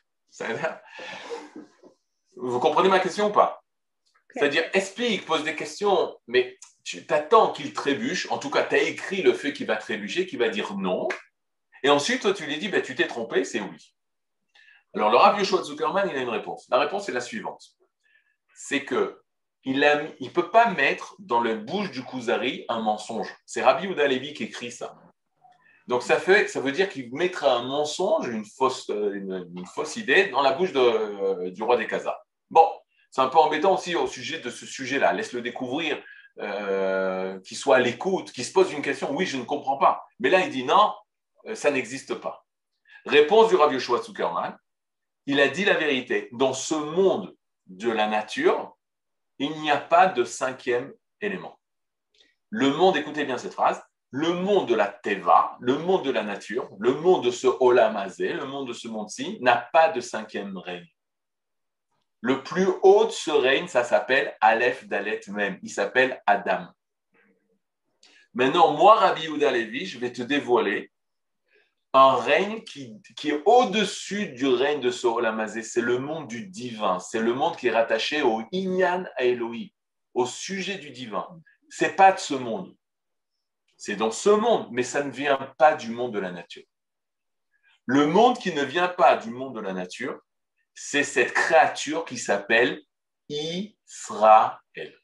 Vous comprenez ma question ou pas? Okay. C'est-à-dire, explique, pose des questions, mais tu t'attends qu'il trébuche. En tout cas, tu as écrit le fait qu'il va trébucher, qu'il va dire non. Et ensuite, toi, tu lui dis, ben, tu t'es trompé, c'est oui. Alors, le Rav Yoshua Zuckerman, il a une réponse. La réponse est la suivante. C'est qu'il ne peut pas mettre dans la bouche du Kuzari un mensonge. C'est Rabbi Yehuda Levi qui écrit ça. Donc, ça, fait, ça veut dire qu'il mettra un mensonge, une fausse, une, une fausse idée dans la bouche de, euh, du roi des Khazars. Bon, c'est un peu embêtant aussi au sujet de ce sujet-là. Laisse-le découvrir, euh, qu'il soit à l'écoute, qu'il se pose une question. Oui, je ne comprends pas. Mais là, il dit non, ça n'existe pas. Réponse du Rav Yoshua Zuckerman. Il a dit la vérité. Dans ce monde de la nature, il n'y a pas de cinquième élément. Le monde, écoutez bien cette phrase, le monde de la Teva, le monde de la nature, le monde de ce Olam Hazé, le monde de ce monde-ci, n'a pas de cinquième règne. Le plus haut de ce règne, ça s'appelle Aleph Dalet même. Il s'appelle Adam. Maintenant, moi, Rabbi Yehuda Levi, je vais te dévoiler un règne qui, qui est au-dessus du règne de ce Olam Hazé. C'est le monde du divin. C'est le monde qui est rattaché au Inyan à Elohi, au sujet du divin. Ce n'est pas de ce monde. C'est dans ce monde, mais ça ne vient pas du monde de la nature. Le monde qui ne vient pas du monde de la nature, c'est cette créature qui s'appelle Israël.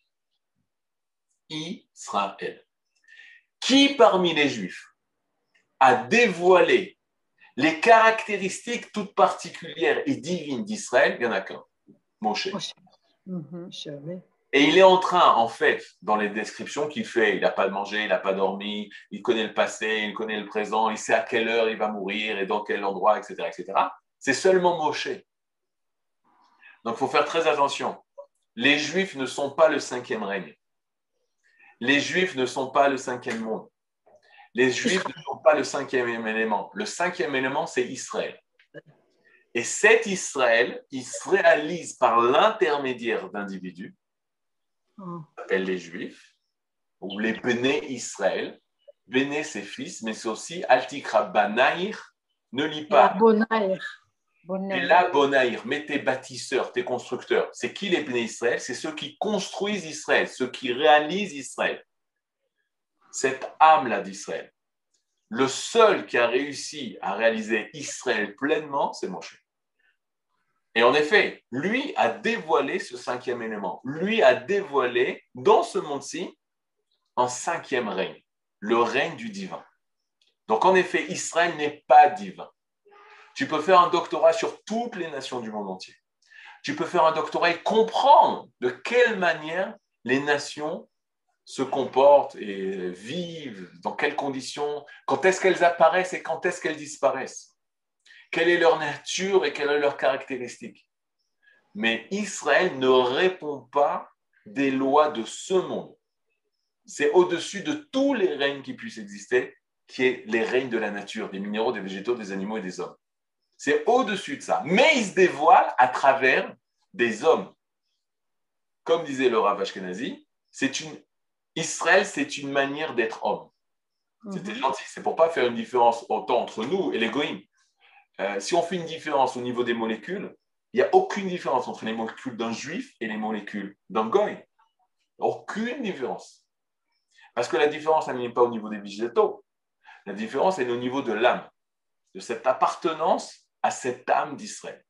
Israël. Qui parmi les Juifs a dévoilé les caractéristiques toutes particulières et divines d'Israël? Il y en a qu'un, Moshe. Mm-hmm. Et il est en train, en fait, dans les descriptions qu'il fait, il n'a pas mangé, il n'a pas dormi, il connaît le passé, il connaît le présent, il sait à quelle heure il va mourir et dans quel endroit, et cetera, et cetera. C'est seulement Moshe. Donc, il faut faire très attention. Les Juifs ne sont pas le cinquième règne. Les Juifs ne sont pas le cinquième monde. Les Juifs ne sont pas le cinquième élément. Le cinquième élément, c'est Israël. Et cet Israël, il se réalise par l'intermédiaire d'individus, on appelle les Juifs, ou les Béné Israël. Béné, c'est fils, mais c'est aussi Altikra Banaïr, ne lis pas. Bonaïr. Et là, Bonaïr, mais tes bâtisseurs, tes constructeurs. C'est qui les Béné Israël? C'est ceux qui construisent Israël, ceux qui réalisent Israël. Cette âme-là d'Israël. Le seul qui a réussi à réaliser Israël pleinement, c'est Moshe. Et en effet, lui a dévoilé ce cinquième élément. Lui a dévoilé, dans ce monde-ci, un cinquième règne, le règne du divin. Donc en effet, Israël n'est pas divin. Tu peux faire un doctorat sur toutes les nations du monde entier. Tu peux faire un doctorat et comprendre de quelle manière les nations se comportent et vivent, dans quelles conditions, quand est-ce qu'elles apparaissent et quand est-ce qu'elles disparaissent. Quelle est leur nature et quelles sont leurs caractéristiques. Mais Israël ne répond pas des lois de ce monde. C'est au-dessus de tous les règnes qui puissent exister, qui est les règnes de la nature, des minéraux, des végétaux, des animaux et des hommes. C'est au-dessus de ça. Mais il se dévoile à travers des hommes. Comme disait le Rav Ashkenazi, c'est une... Israël, c'est une manière d'être homme. C'était mm-hmm. gentil. C'est pour ne pas faire une différence autant entre nous et les goïms. Euh, si on fait une différence au niveau des molécules, il n'y a aucune différence entre les molécules d'un juif et les molécules d'un goï. Aucune différence. Parce que la différence, elle n'est pas au niveau des végétaux. La différence, elle est au niveau de l'âme, de cette appartenance à cette âme d'Israël.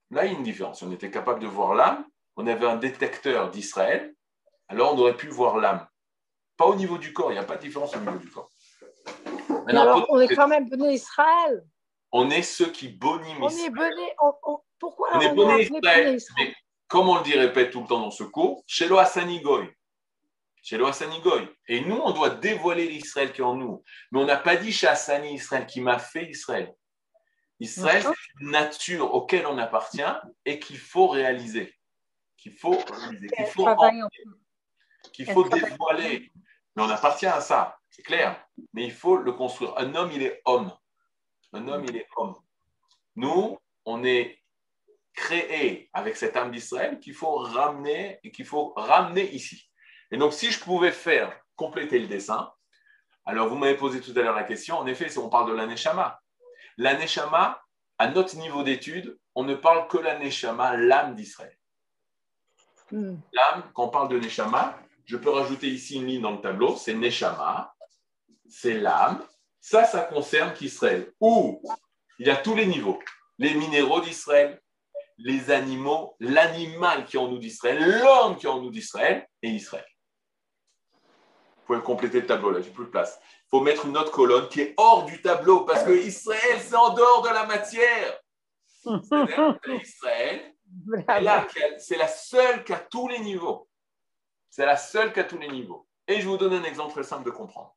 Là, il y a une différence. Si on était capable de voir l'âme, on avait un détecteur d'Israël, alors on aurait pu voir l'âme. Pas au niveau du corps, il n'y a pas de différence au niveau du corps. Mais Maintenant, alors, on est quand même Béné Israël. On est ceux qui boniment On Israël. est Béné. On, on, pourquoi On on est est Béné appelé Israël, Béné Israël? mais comme on le dit, répète tout le temps dans ce cours, chez lo Hassani Goy. Chez lo Hassani Goy. Et nous, on doit dévoiler l'Israël qui est en nous. Mais on n'a pas dit chez Hassani Israël qui m'a fait Israël. Israël, c'est une nature auquel on appartient et qu'il faut réaliser. Qu'il faut réaliser, qu'il faut, en... qu'il faut dévoiler. Mais on appartient à ça, c'est clair. Mais il faut le construire. Un homme, il est homme. Un homme, il est homme. Nous, on est créé avec cette âme d'Israël qu'il faut ramener et qu'il faut ramener ici. Et donc, si je pouvais faire compléter le dessin, alors vous m'avez posé tout à l'heure la question. En effet, si on parle de la Neshama, la Neshama, à notre niveau d'étude, on ne parle que la Neshama, l'âme d'Israël. Mm. L'âme, quand on parle de Neshama, je peux rajouter ici une ligne dans le tableau, c'est Neshama, c'est l'âme. Ça, ça concerne qu'Israël, où il y a tous les niveaux, les minéraux d'Israël, les animaux, l'animal qui est en nous d'Israël, l'homme qui est en nous d'Israël et Israël. Vous pouvez compléter le tableau là, j'ai plus de place. Il faut mettre une autre colonne qui est hors du tableau parce que Israël, c'est en dehors de la matière. C'est Israël, et là, c'est la seule qui a tous les niveaux. C'est la seule qui a tous les niveaux. Et je vous donne un exemple très simple de comprendre.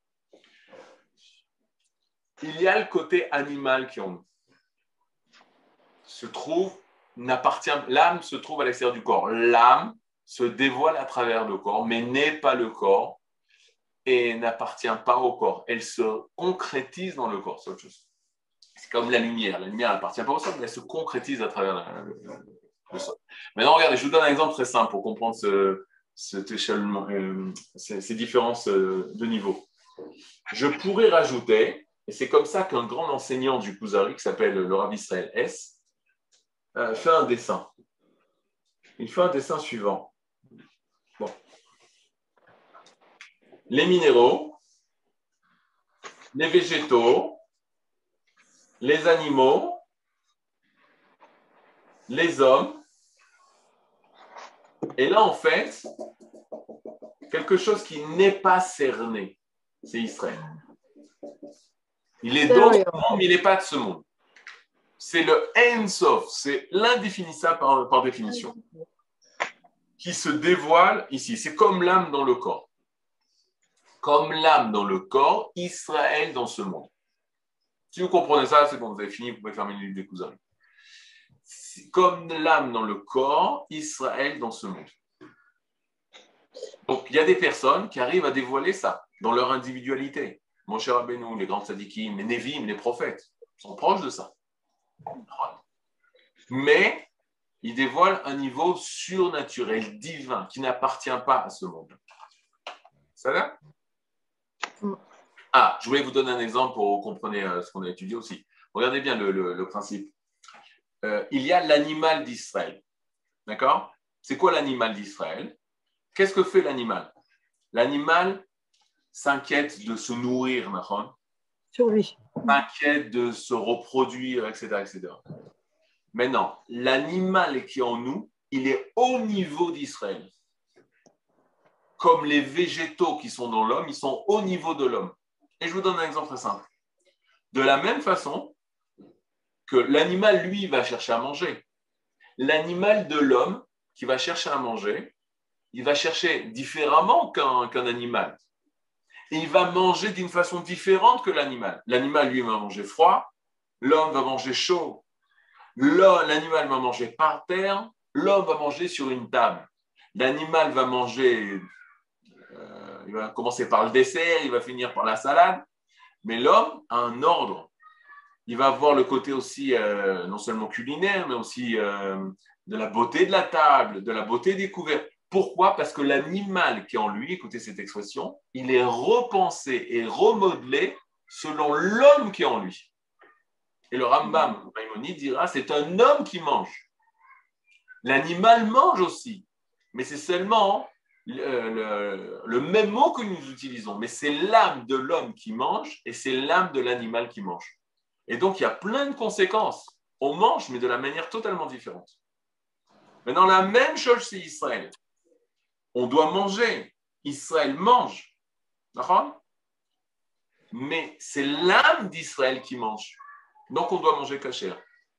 Il y a le côté animal qui en nous. Se trouve, n'appartient, l'âme se trouve à l'extérieur du corps. L'âme se dévoile à travers le corps, mais n'est pas le corps et n'appartient pas au corps. Elle se concrétise dans le corps, c'est autre chose. C'est comme la lumière. La lumière n'appartient pas au sol, mais elle se concrétise à travers le, le, le sol. Maintenant, regardez, je vous donne un exemple très simple pour comprendre ce, cet échelonnement, euh, ces, ces différences euh, de niveau. Je pourrais rajouter, et c'est comme ça qu'un grand enseignant du Kuzari, qui s'appelle le Rav Israël S, euh, fait un dessin. Il fait un dessin suivant. Bon. Les minéraux, les végétaux, les animaux, les hommes, et là, en fait, quelque chose qui n'est pas cerné, c'est Israël. Il est dans ce monde, mais il n'est pas de ce monde. C'est le Ein Sof, c'est l'indéfinissable par, par définition, qui se dévoile ici. C'est comme l'âme dans le corps. Comme l'âme dans le corps, Israël dans ce monde. Si vous comprenez ça, c'est bon, vous avez fini, vous pouvez fermer les livres des cousins. Comme l'âme dans le corps, Israël dans ce monde. Donc, il y a des personnes qui arrivent à dévoiler ça dans leur individualité. Moshe Rabbeinu, les grands tzadikim, les Nevim, les prophètes sont proches de ça. Mais ils dévoilent un niveau surnaturel, divin, qui n'appartient pas à ce monde. Ça va ? Ah, je voulais vous donner un exemple pour que vous compreniez ce qu'on a étudié aussi. Regardez bien le, le, le principe. Euh, il y a l'animal d'Israël. D'accord ? C'est quoi l'animal d'Israël ? Qu'est-ce que fait l'animal ? L'animal s'inquiète de se nourrir, survie. S'inquiète de se reproduire, et cetera, et cetera. Maintenant, l'animal qui est en nous, il est au niveau d'Israël. Comme les végétaux qui sont dans l'homme, ils sont au niveau de l'homme. Et je vous donne un exemple très simple. De la même façon que l'animal, lui, va chercher à manger. L'animal de l'homme qui va chercher à manger, il va chercher différemment qu'un, qu'un animal. Et il va manger d'une façon différente que l'animal. L'animal, lui, va manger froid. L'homme va manger chaud. L'animal va manger par terre. L'homme va manger sur une table. L'animal va manger... Euh, il va commencer par le dessert, il va finir par la salade. Mais l'homme a un ordre. Il va avoir le côté aussi, euh, non seulement culinaire, mais aussi euh, de la beauté de la table, de la beauté des couverts. Pourquoi ? Parce que l'animal qui est en lui, écoutez cette expression, il est repensé et remodelé selon l'homme qui est en lui. Et le Rambam, Maïmonide, dira, c'est un homme qui mange. L'animal mange aussi, mais c'est seulement le, le, le même mot que nous utilisons, mais c'est l'âme de l'homme qui mange et c'est l'âme de l'animal qui mange. Et donc, il y a plein de conséquences. On mange, mais de la manière totalement différente. Maintenant, la même chose c'est Israël. On doit manger. Israël mange. D'accord? Mais c'est l'âme d'Israël qui mange. Donc, on doit manger kasher.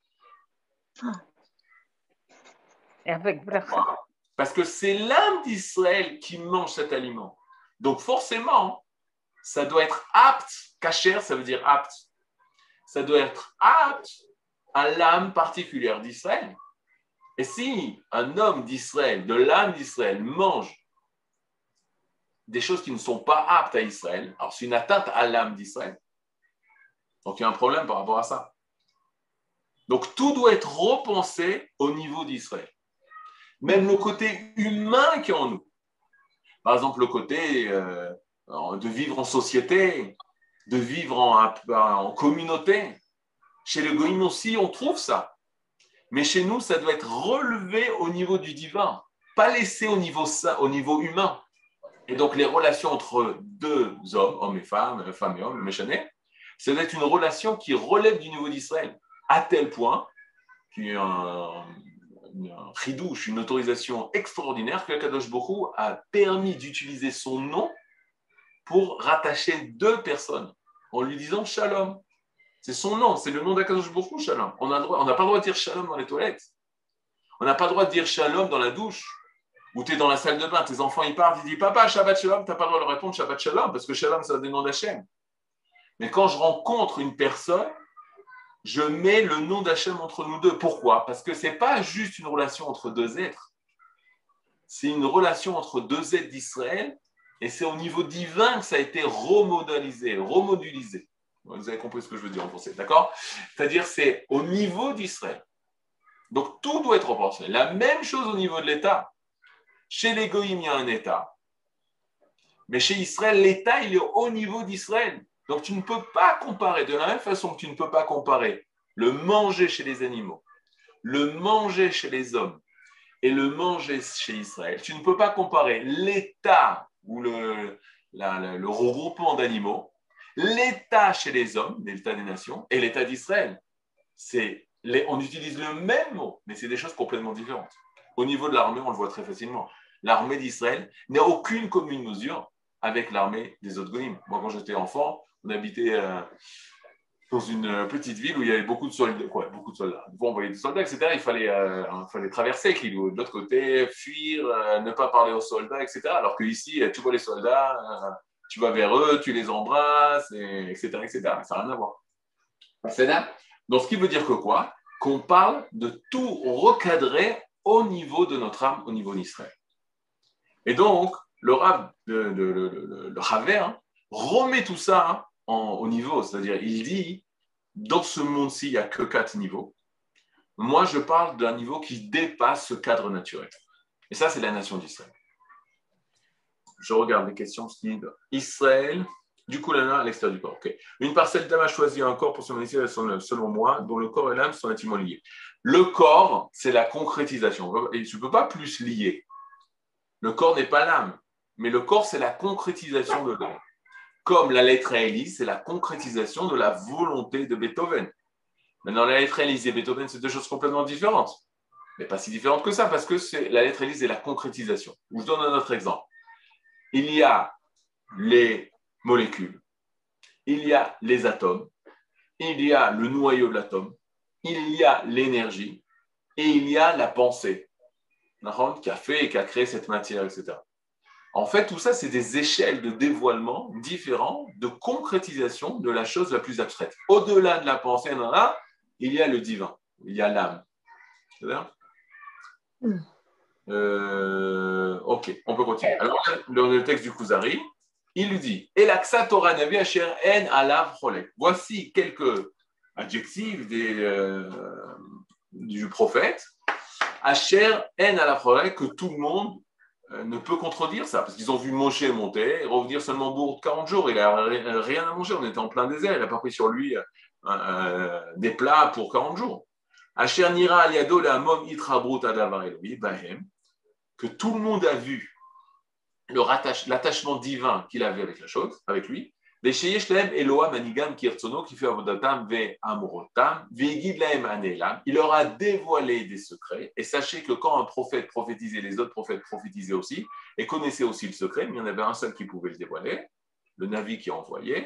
Et avec bracha. Parce que c'est l'âme d'Israël qui mange cet aliment. Donc, forcément, ça doit être apte. Kasher, ça veut dire apte. Ça doit être apte à l'âme particulière d'Israël. Et si un homme d'Israël, de l'âme d'Israël, mange des choses qui ne sont pas aptes à Israël, alors c'est une atteinte à l'âme d'Israël. Donc, il y a un problème par rapport à ça. Donc, tout doit être repensé au niveau d'Israël. Même le côté humain qui est en nous. Par exemple, le côté euh, de vivre en société, de vivre en, en communauté. Chez les goïms aussi, on trouve ça. Mais chez nous, ça doit être relevé au niveau du divin, pas laissé au niveau, au niveau humain. Et donc, les relations entre deux hommes, hommes et femmes, femmes et hommes, le méchané, ça doit être une relation qui relève du niveau d'Israël, à tel point qu'il y a un, un chidouche, une autorisation extraordinaire que Kadosh Baruch Hu a permis d'utiliser son nom pour rattacher deux personnes en lui disant Shalom. C'est son nom, c'est le nom d'Akadosh Baruch Hu, Shalom. On n'a pas le droit de dire Shalom dans les toilettes. On n'a pas le droit de dire Shalom dans la douche. Ou tu es dans la salle de bain, tes enfants ils partent, ils disent Papa, Shabbat Shalom, tu n'as pas le droit de leur répondre Shabbat Shalom, parce que Shalom, c'est un des noms d'Hachem. Mais quand je rencontre une personne, je mets le nom d'Hachem entre nous deux. Pourquoi? Parce que ce n'est pas juste une relation entre deux êtres. C'est une relation entre deux êtres d'Israël, et c'est au niveau divin que ça a été remodalisé, remodulisé. Vous avez compris ce que je veux dire en français, d'accord? C'est-à-dire c'est au niveau d'Israël. Donc tout doit être repensé. La même chose au niveau de l'État. Chez les Goïms, il y a un État. Mais chez Israël, l'État, il est au niveau d'Israël. Donc, tu ne peux pas comparer, de la même façon que tu ne peux pas comparer le manger chez les animaux, le manger chez les hommes et le manger chez Israël. Tu ne peux pas comparer l'État ou le, la, la, le regroupement d'animaux, l'État chez les hommes, l'État des nations, et l'État d'Israël. C'est les, on utilise le même mot, mais c'est des choses complètement différentes. Au niveau de l'armée, on le voit très facilement. L'armée d'Israël n'a aucune commune mesure avec l'armée des autres goïms. Moi, quand j'étais enfant, on habitait euh, dans une petite ville où il y avait beaucoup de soldats. Quoi, beaucoup de soldats. Bon, on voyait des soldats, et cetera. Il fallait, euh, il fallait traverser Kilo, de l'autre côté, fuir, euh, ne pas parler aux soldats, et cetera. Alors qu'ici, tu vois les soldats, euh, tu vas vers eux, tu les embrasses, et, etc., et cetera. Ça n'a rien à voir. C'est là. Donc, ce qui veut dire que quoi? Qu'on parle de tout recadrer au niveau de notre âme, au niveau d'Israël. Et donc, le Rav, le, le, le, le, le Raver, hein, remet tout ça hein, en, au niveau, c'est-à-dire il dit, dans ce monde-ci, il n'y a que quatre niveaux. Moi, je parle d'un niveau qui dépasse ce cadre naturel. Et ça, c'est la nation d'Israël. Je regarde les questions. Israël, du coup, l'âme à l'extérieur du corps. Okay. Une parcelle d'âme a choisi un corps pour se manifester selon moi, dont le corps et l'âme sont intimement liés. Le corps, c'est la concrétisation. Et tu ne peux pas plus lier. Le corps n'est pas l'âme, mais le corps, c'est la concrétisation de l'âme. Comme la lettre Élise, c'est la concrétisation de la volonté de Beethoven. Maintenant, la lettre Élise et Beethoven, c'est deux choses complètement différentes. Mais pas si différentes que ça, parce que c'est, la lettre Élise est la concrétisation. Je vous donne un autre exemple. Il y a les molécules, il y a les atomes, il y a le noyau de l'atome, il y a l'énergie et il y a la pensée qui a fait et qui a créé cette matière, et cetera. En fait, tout ça, c'est des échelles de dévoilement différents, de concrétisation de la chose la plus abstraite. Au-delà de la pensée, il y a le divin, il y a l'âme. C'est-à-dire mm. euh, Ok, on peut continuer. Alors, dans le texte du Kuzari, il lui dit « Elaksa Torah Navi Asher En Alav Cholek » Voici quelques adjectifs des, euh, du prophète Asher En Alav Cholek, que tout le monde euh, ne peut contredire ça, parce qu'ils ont vu Moshe monter et revenir seulement au bout de quarante jours. Il n'a rien à manger, on était en plein désert, il n'a pas pris sur lui euh, euh, des plats pour quarante jours. Asher Nira Aliado Lehamom Itrabrut Adavar Elohi Bahem, que tout le monde a vu le rattache, l'attachement divin qu'il avait avec la chose, avec lui, ושיש להם אלוה מנהיגם כרצונו, כפי עבודתם ואמרותם, והגיד להם הנעלם. Il leur a dévoilé des secrets. Et sachez que quand un prophète prophétisait, les autres prophètes prophétisaient aussi, et connaissaient aussi le secret, mais il y en avait un seul qui pouvait le dévoiler, le Navi qui envoyait.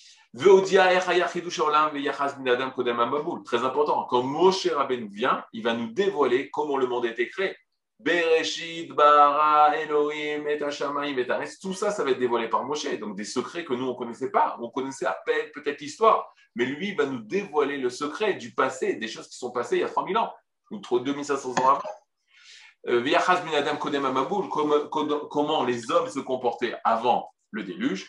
Très important, quand Moshe Rabbeinu vient, il va nous dévoiler comment le monde a été créé. Bereshit, bara, Elohim, et Hashamayim, et Haretz, tout ça, ça va être dévoilé par Moshe. Donc des secrets que nous, on ne connaissait pas. On connaissait à peine peut-être l'histoire. Mais lui, il va nous dévoiler le secret du passé, des choses qui sont passées il y a trois mille ans, ou deux mille cinq cents ans avant. V'yachaz bin Adam kodem hamaboul, comment les hommes se comportaient avant le déluge.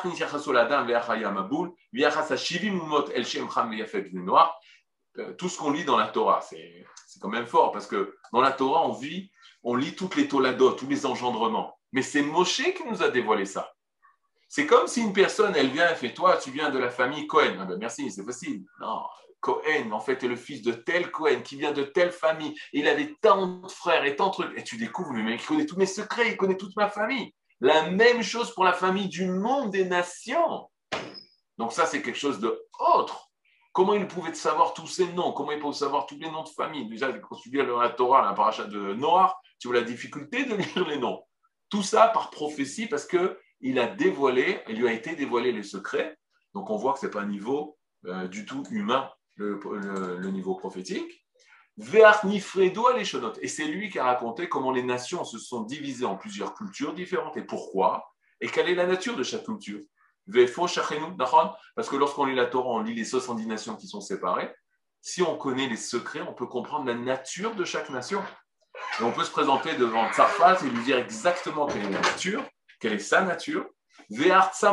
Tout ce qu'on lit dans la Torah, c'est, c'est quand même fort, parce que dans la Torah, on vit, on lit toutes les toladot, tous les engendrements. Mais c'est Moshe qui nous a dévoilé ça. C'est comme si une personne, elle vient, elle fait, toi, tu viens de la famille Cohen. Ah ben merci, c'est facile. Non, Cohen, en fait, est le fils de tel Cohen, qui vient de telle famille. Et il avait tant de frères et tant de trucs. Et tu découvres, le mec, il connaît tous mes secrets, il connaît toute ma famille. La même chose pour la famille du monde des nations. Donc ça, c'est quelque chose d'autre. Comment il pouvait savoir tous ces noms? Comment il pouvait savoir tous les noms de famille? Déjà, quand tu lis la Torah, la paracha de Noach, tu vois la difficulté de lire les noms. Tout ça par prophétie, parce qu'il a dévoilé, il lui a été dévoilé les secrets. Donc on voit que ce n'est pas un niveau euh, du tout humain, le, le, le niveau prophétique. Et c'est lui qui a raconté comment les nations se sont divisées en plusieurs cultures différentes et pourquoi, et quelle est la nature de chaque culture. Parce que lorsqu'on lit la Torah, on lit les soixante-dix nations qui sont séparées. Si on connaît les secrets, on peut comprendre la nature de chaque nation. Et on peut se présenter devant Tsarfat et lui dire exactement quelle est la nature, quelle est sa nature. Et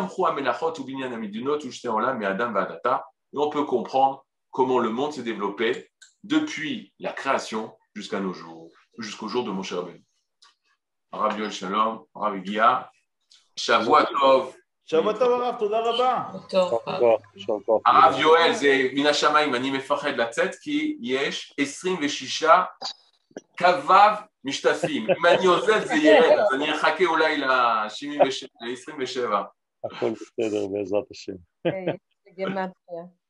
on peut comprendre comment le monde s'est développé depuis la création jusqu'à nos jours, jusqu'au jour de Moshe Rabbeinu. Rav Yoel Shalom, Rav Gia, Shavua Tov. Shavua Tov הרב, תודה רבה. הרב יואל, זה מן השמיים, אני מפחד לצאת כי יש עשרים ושש כ"ו משתתפים. אם אני עוזב זה ירד, אז אני אחכה אולי ל-עשרים ושבע. הכל בסדר בעזרת השם.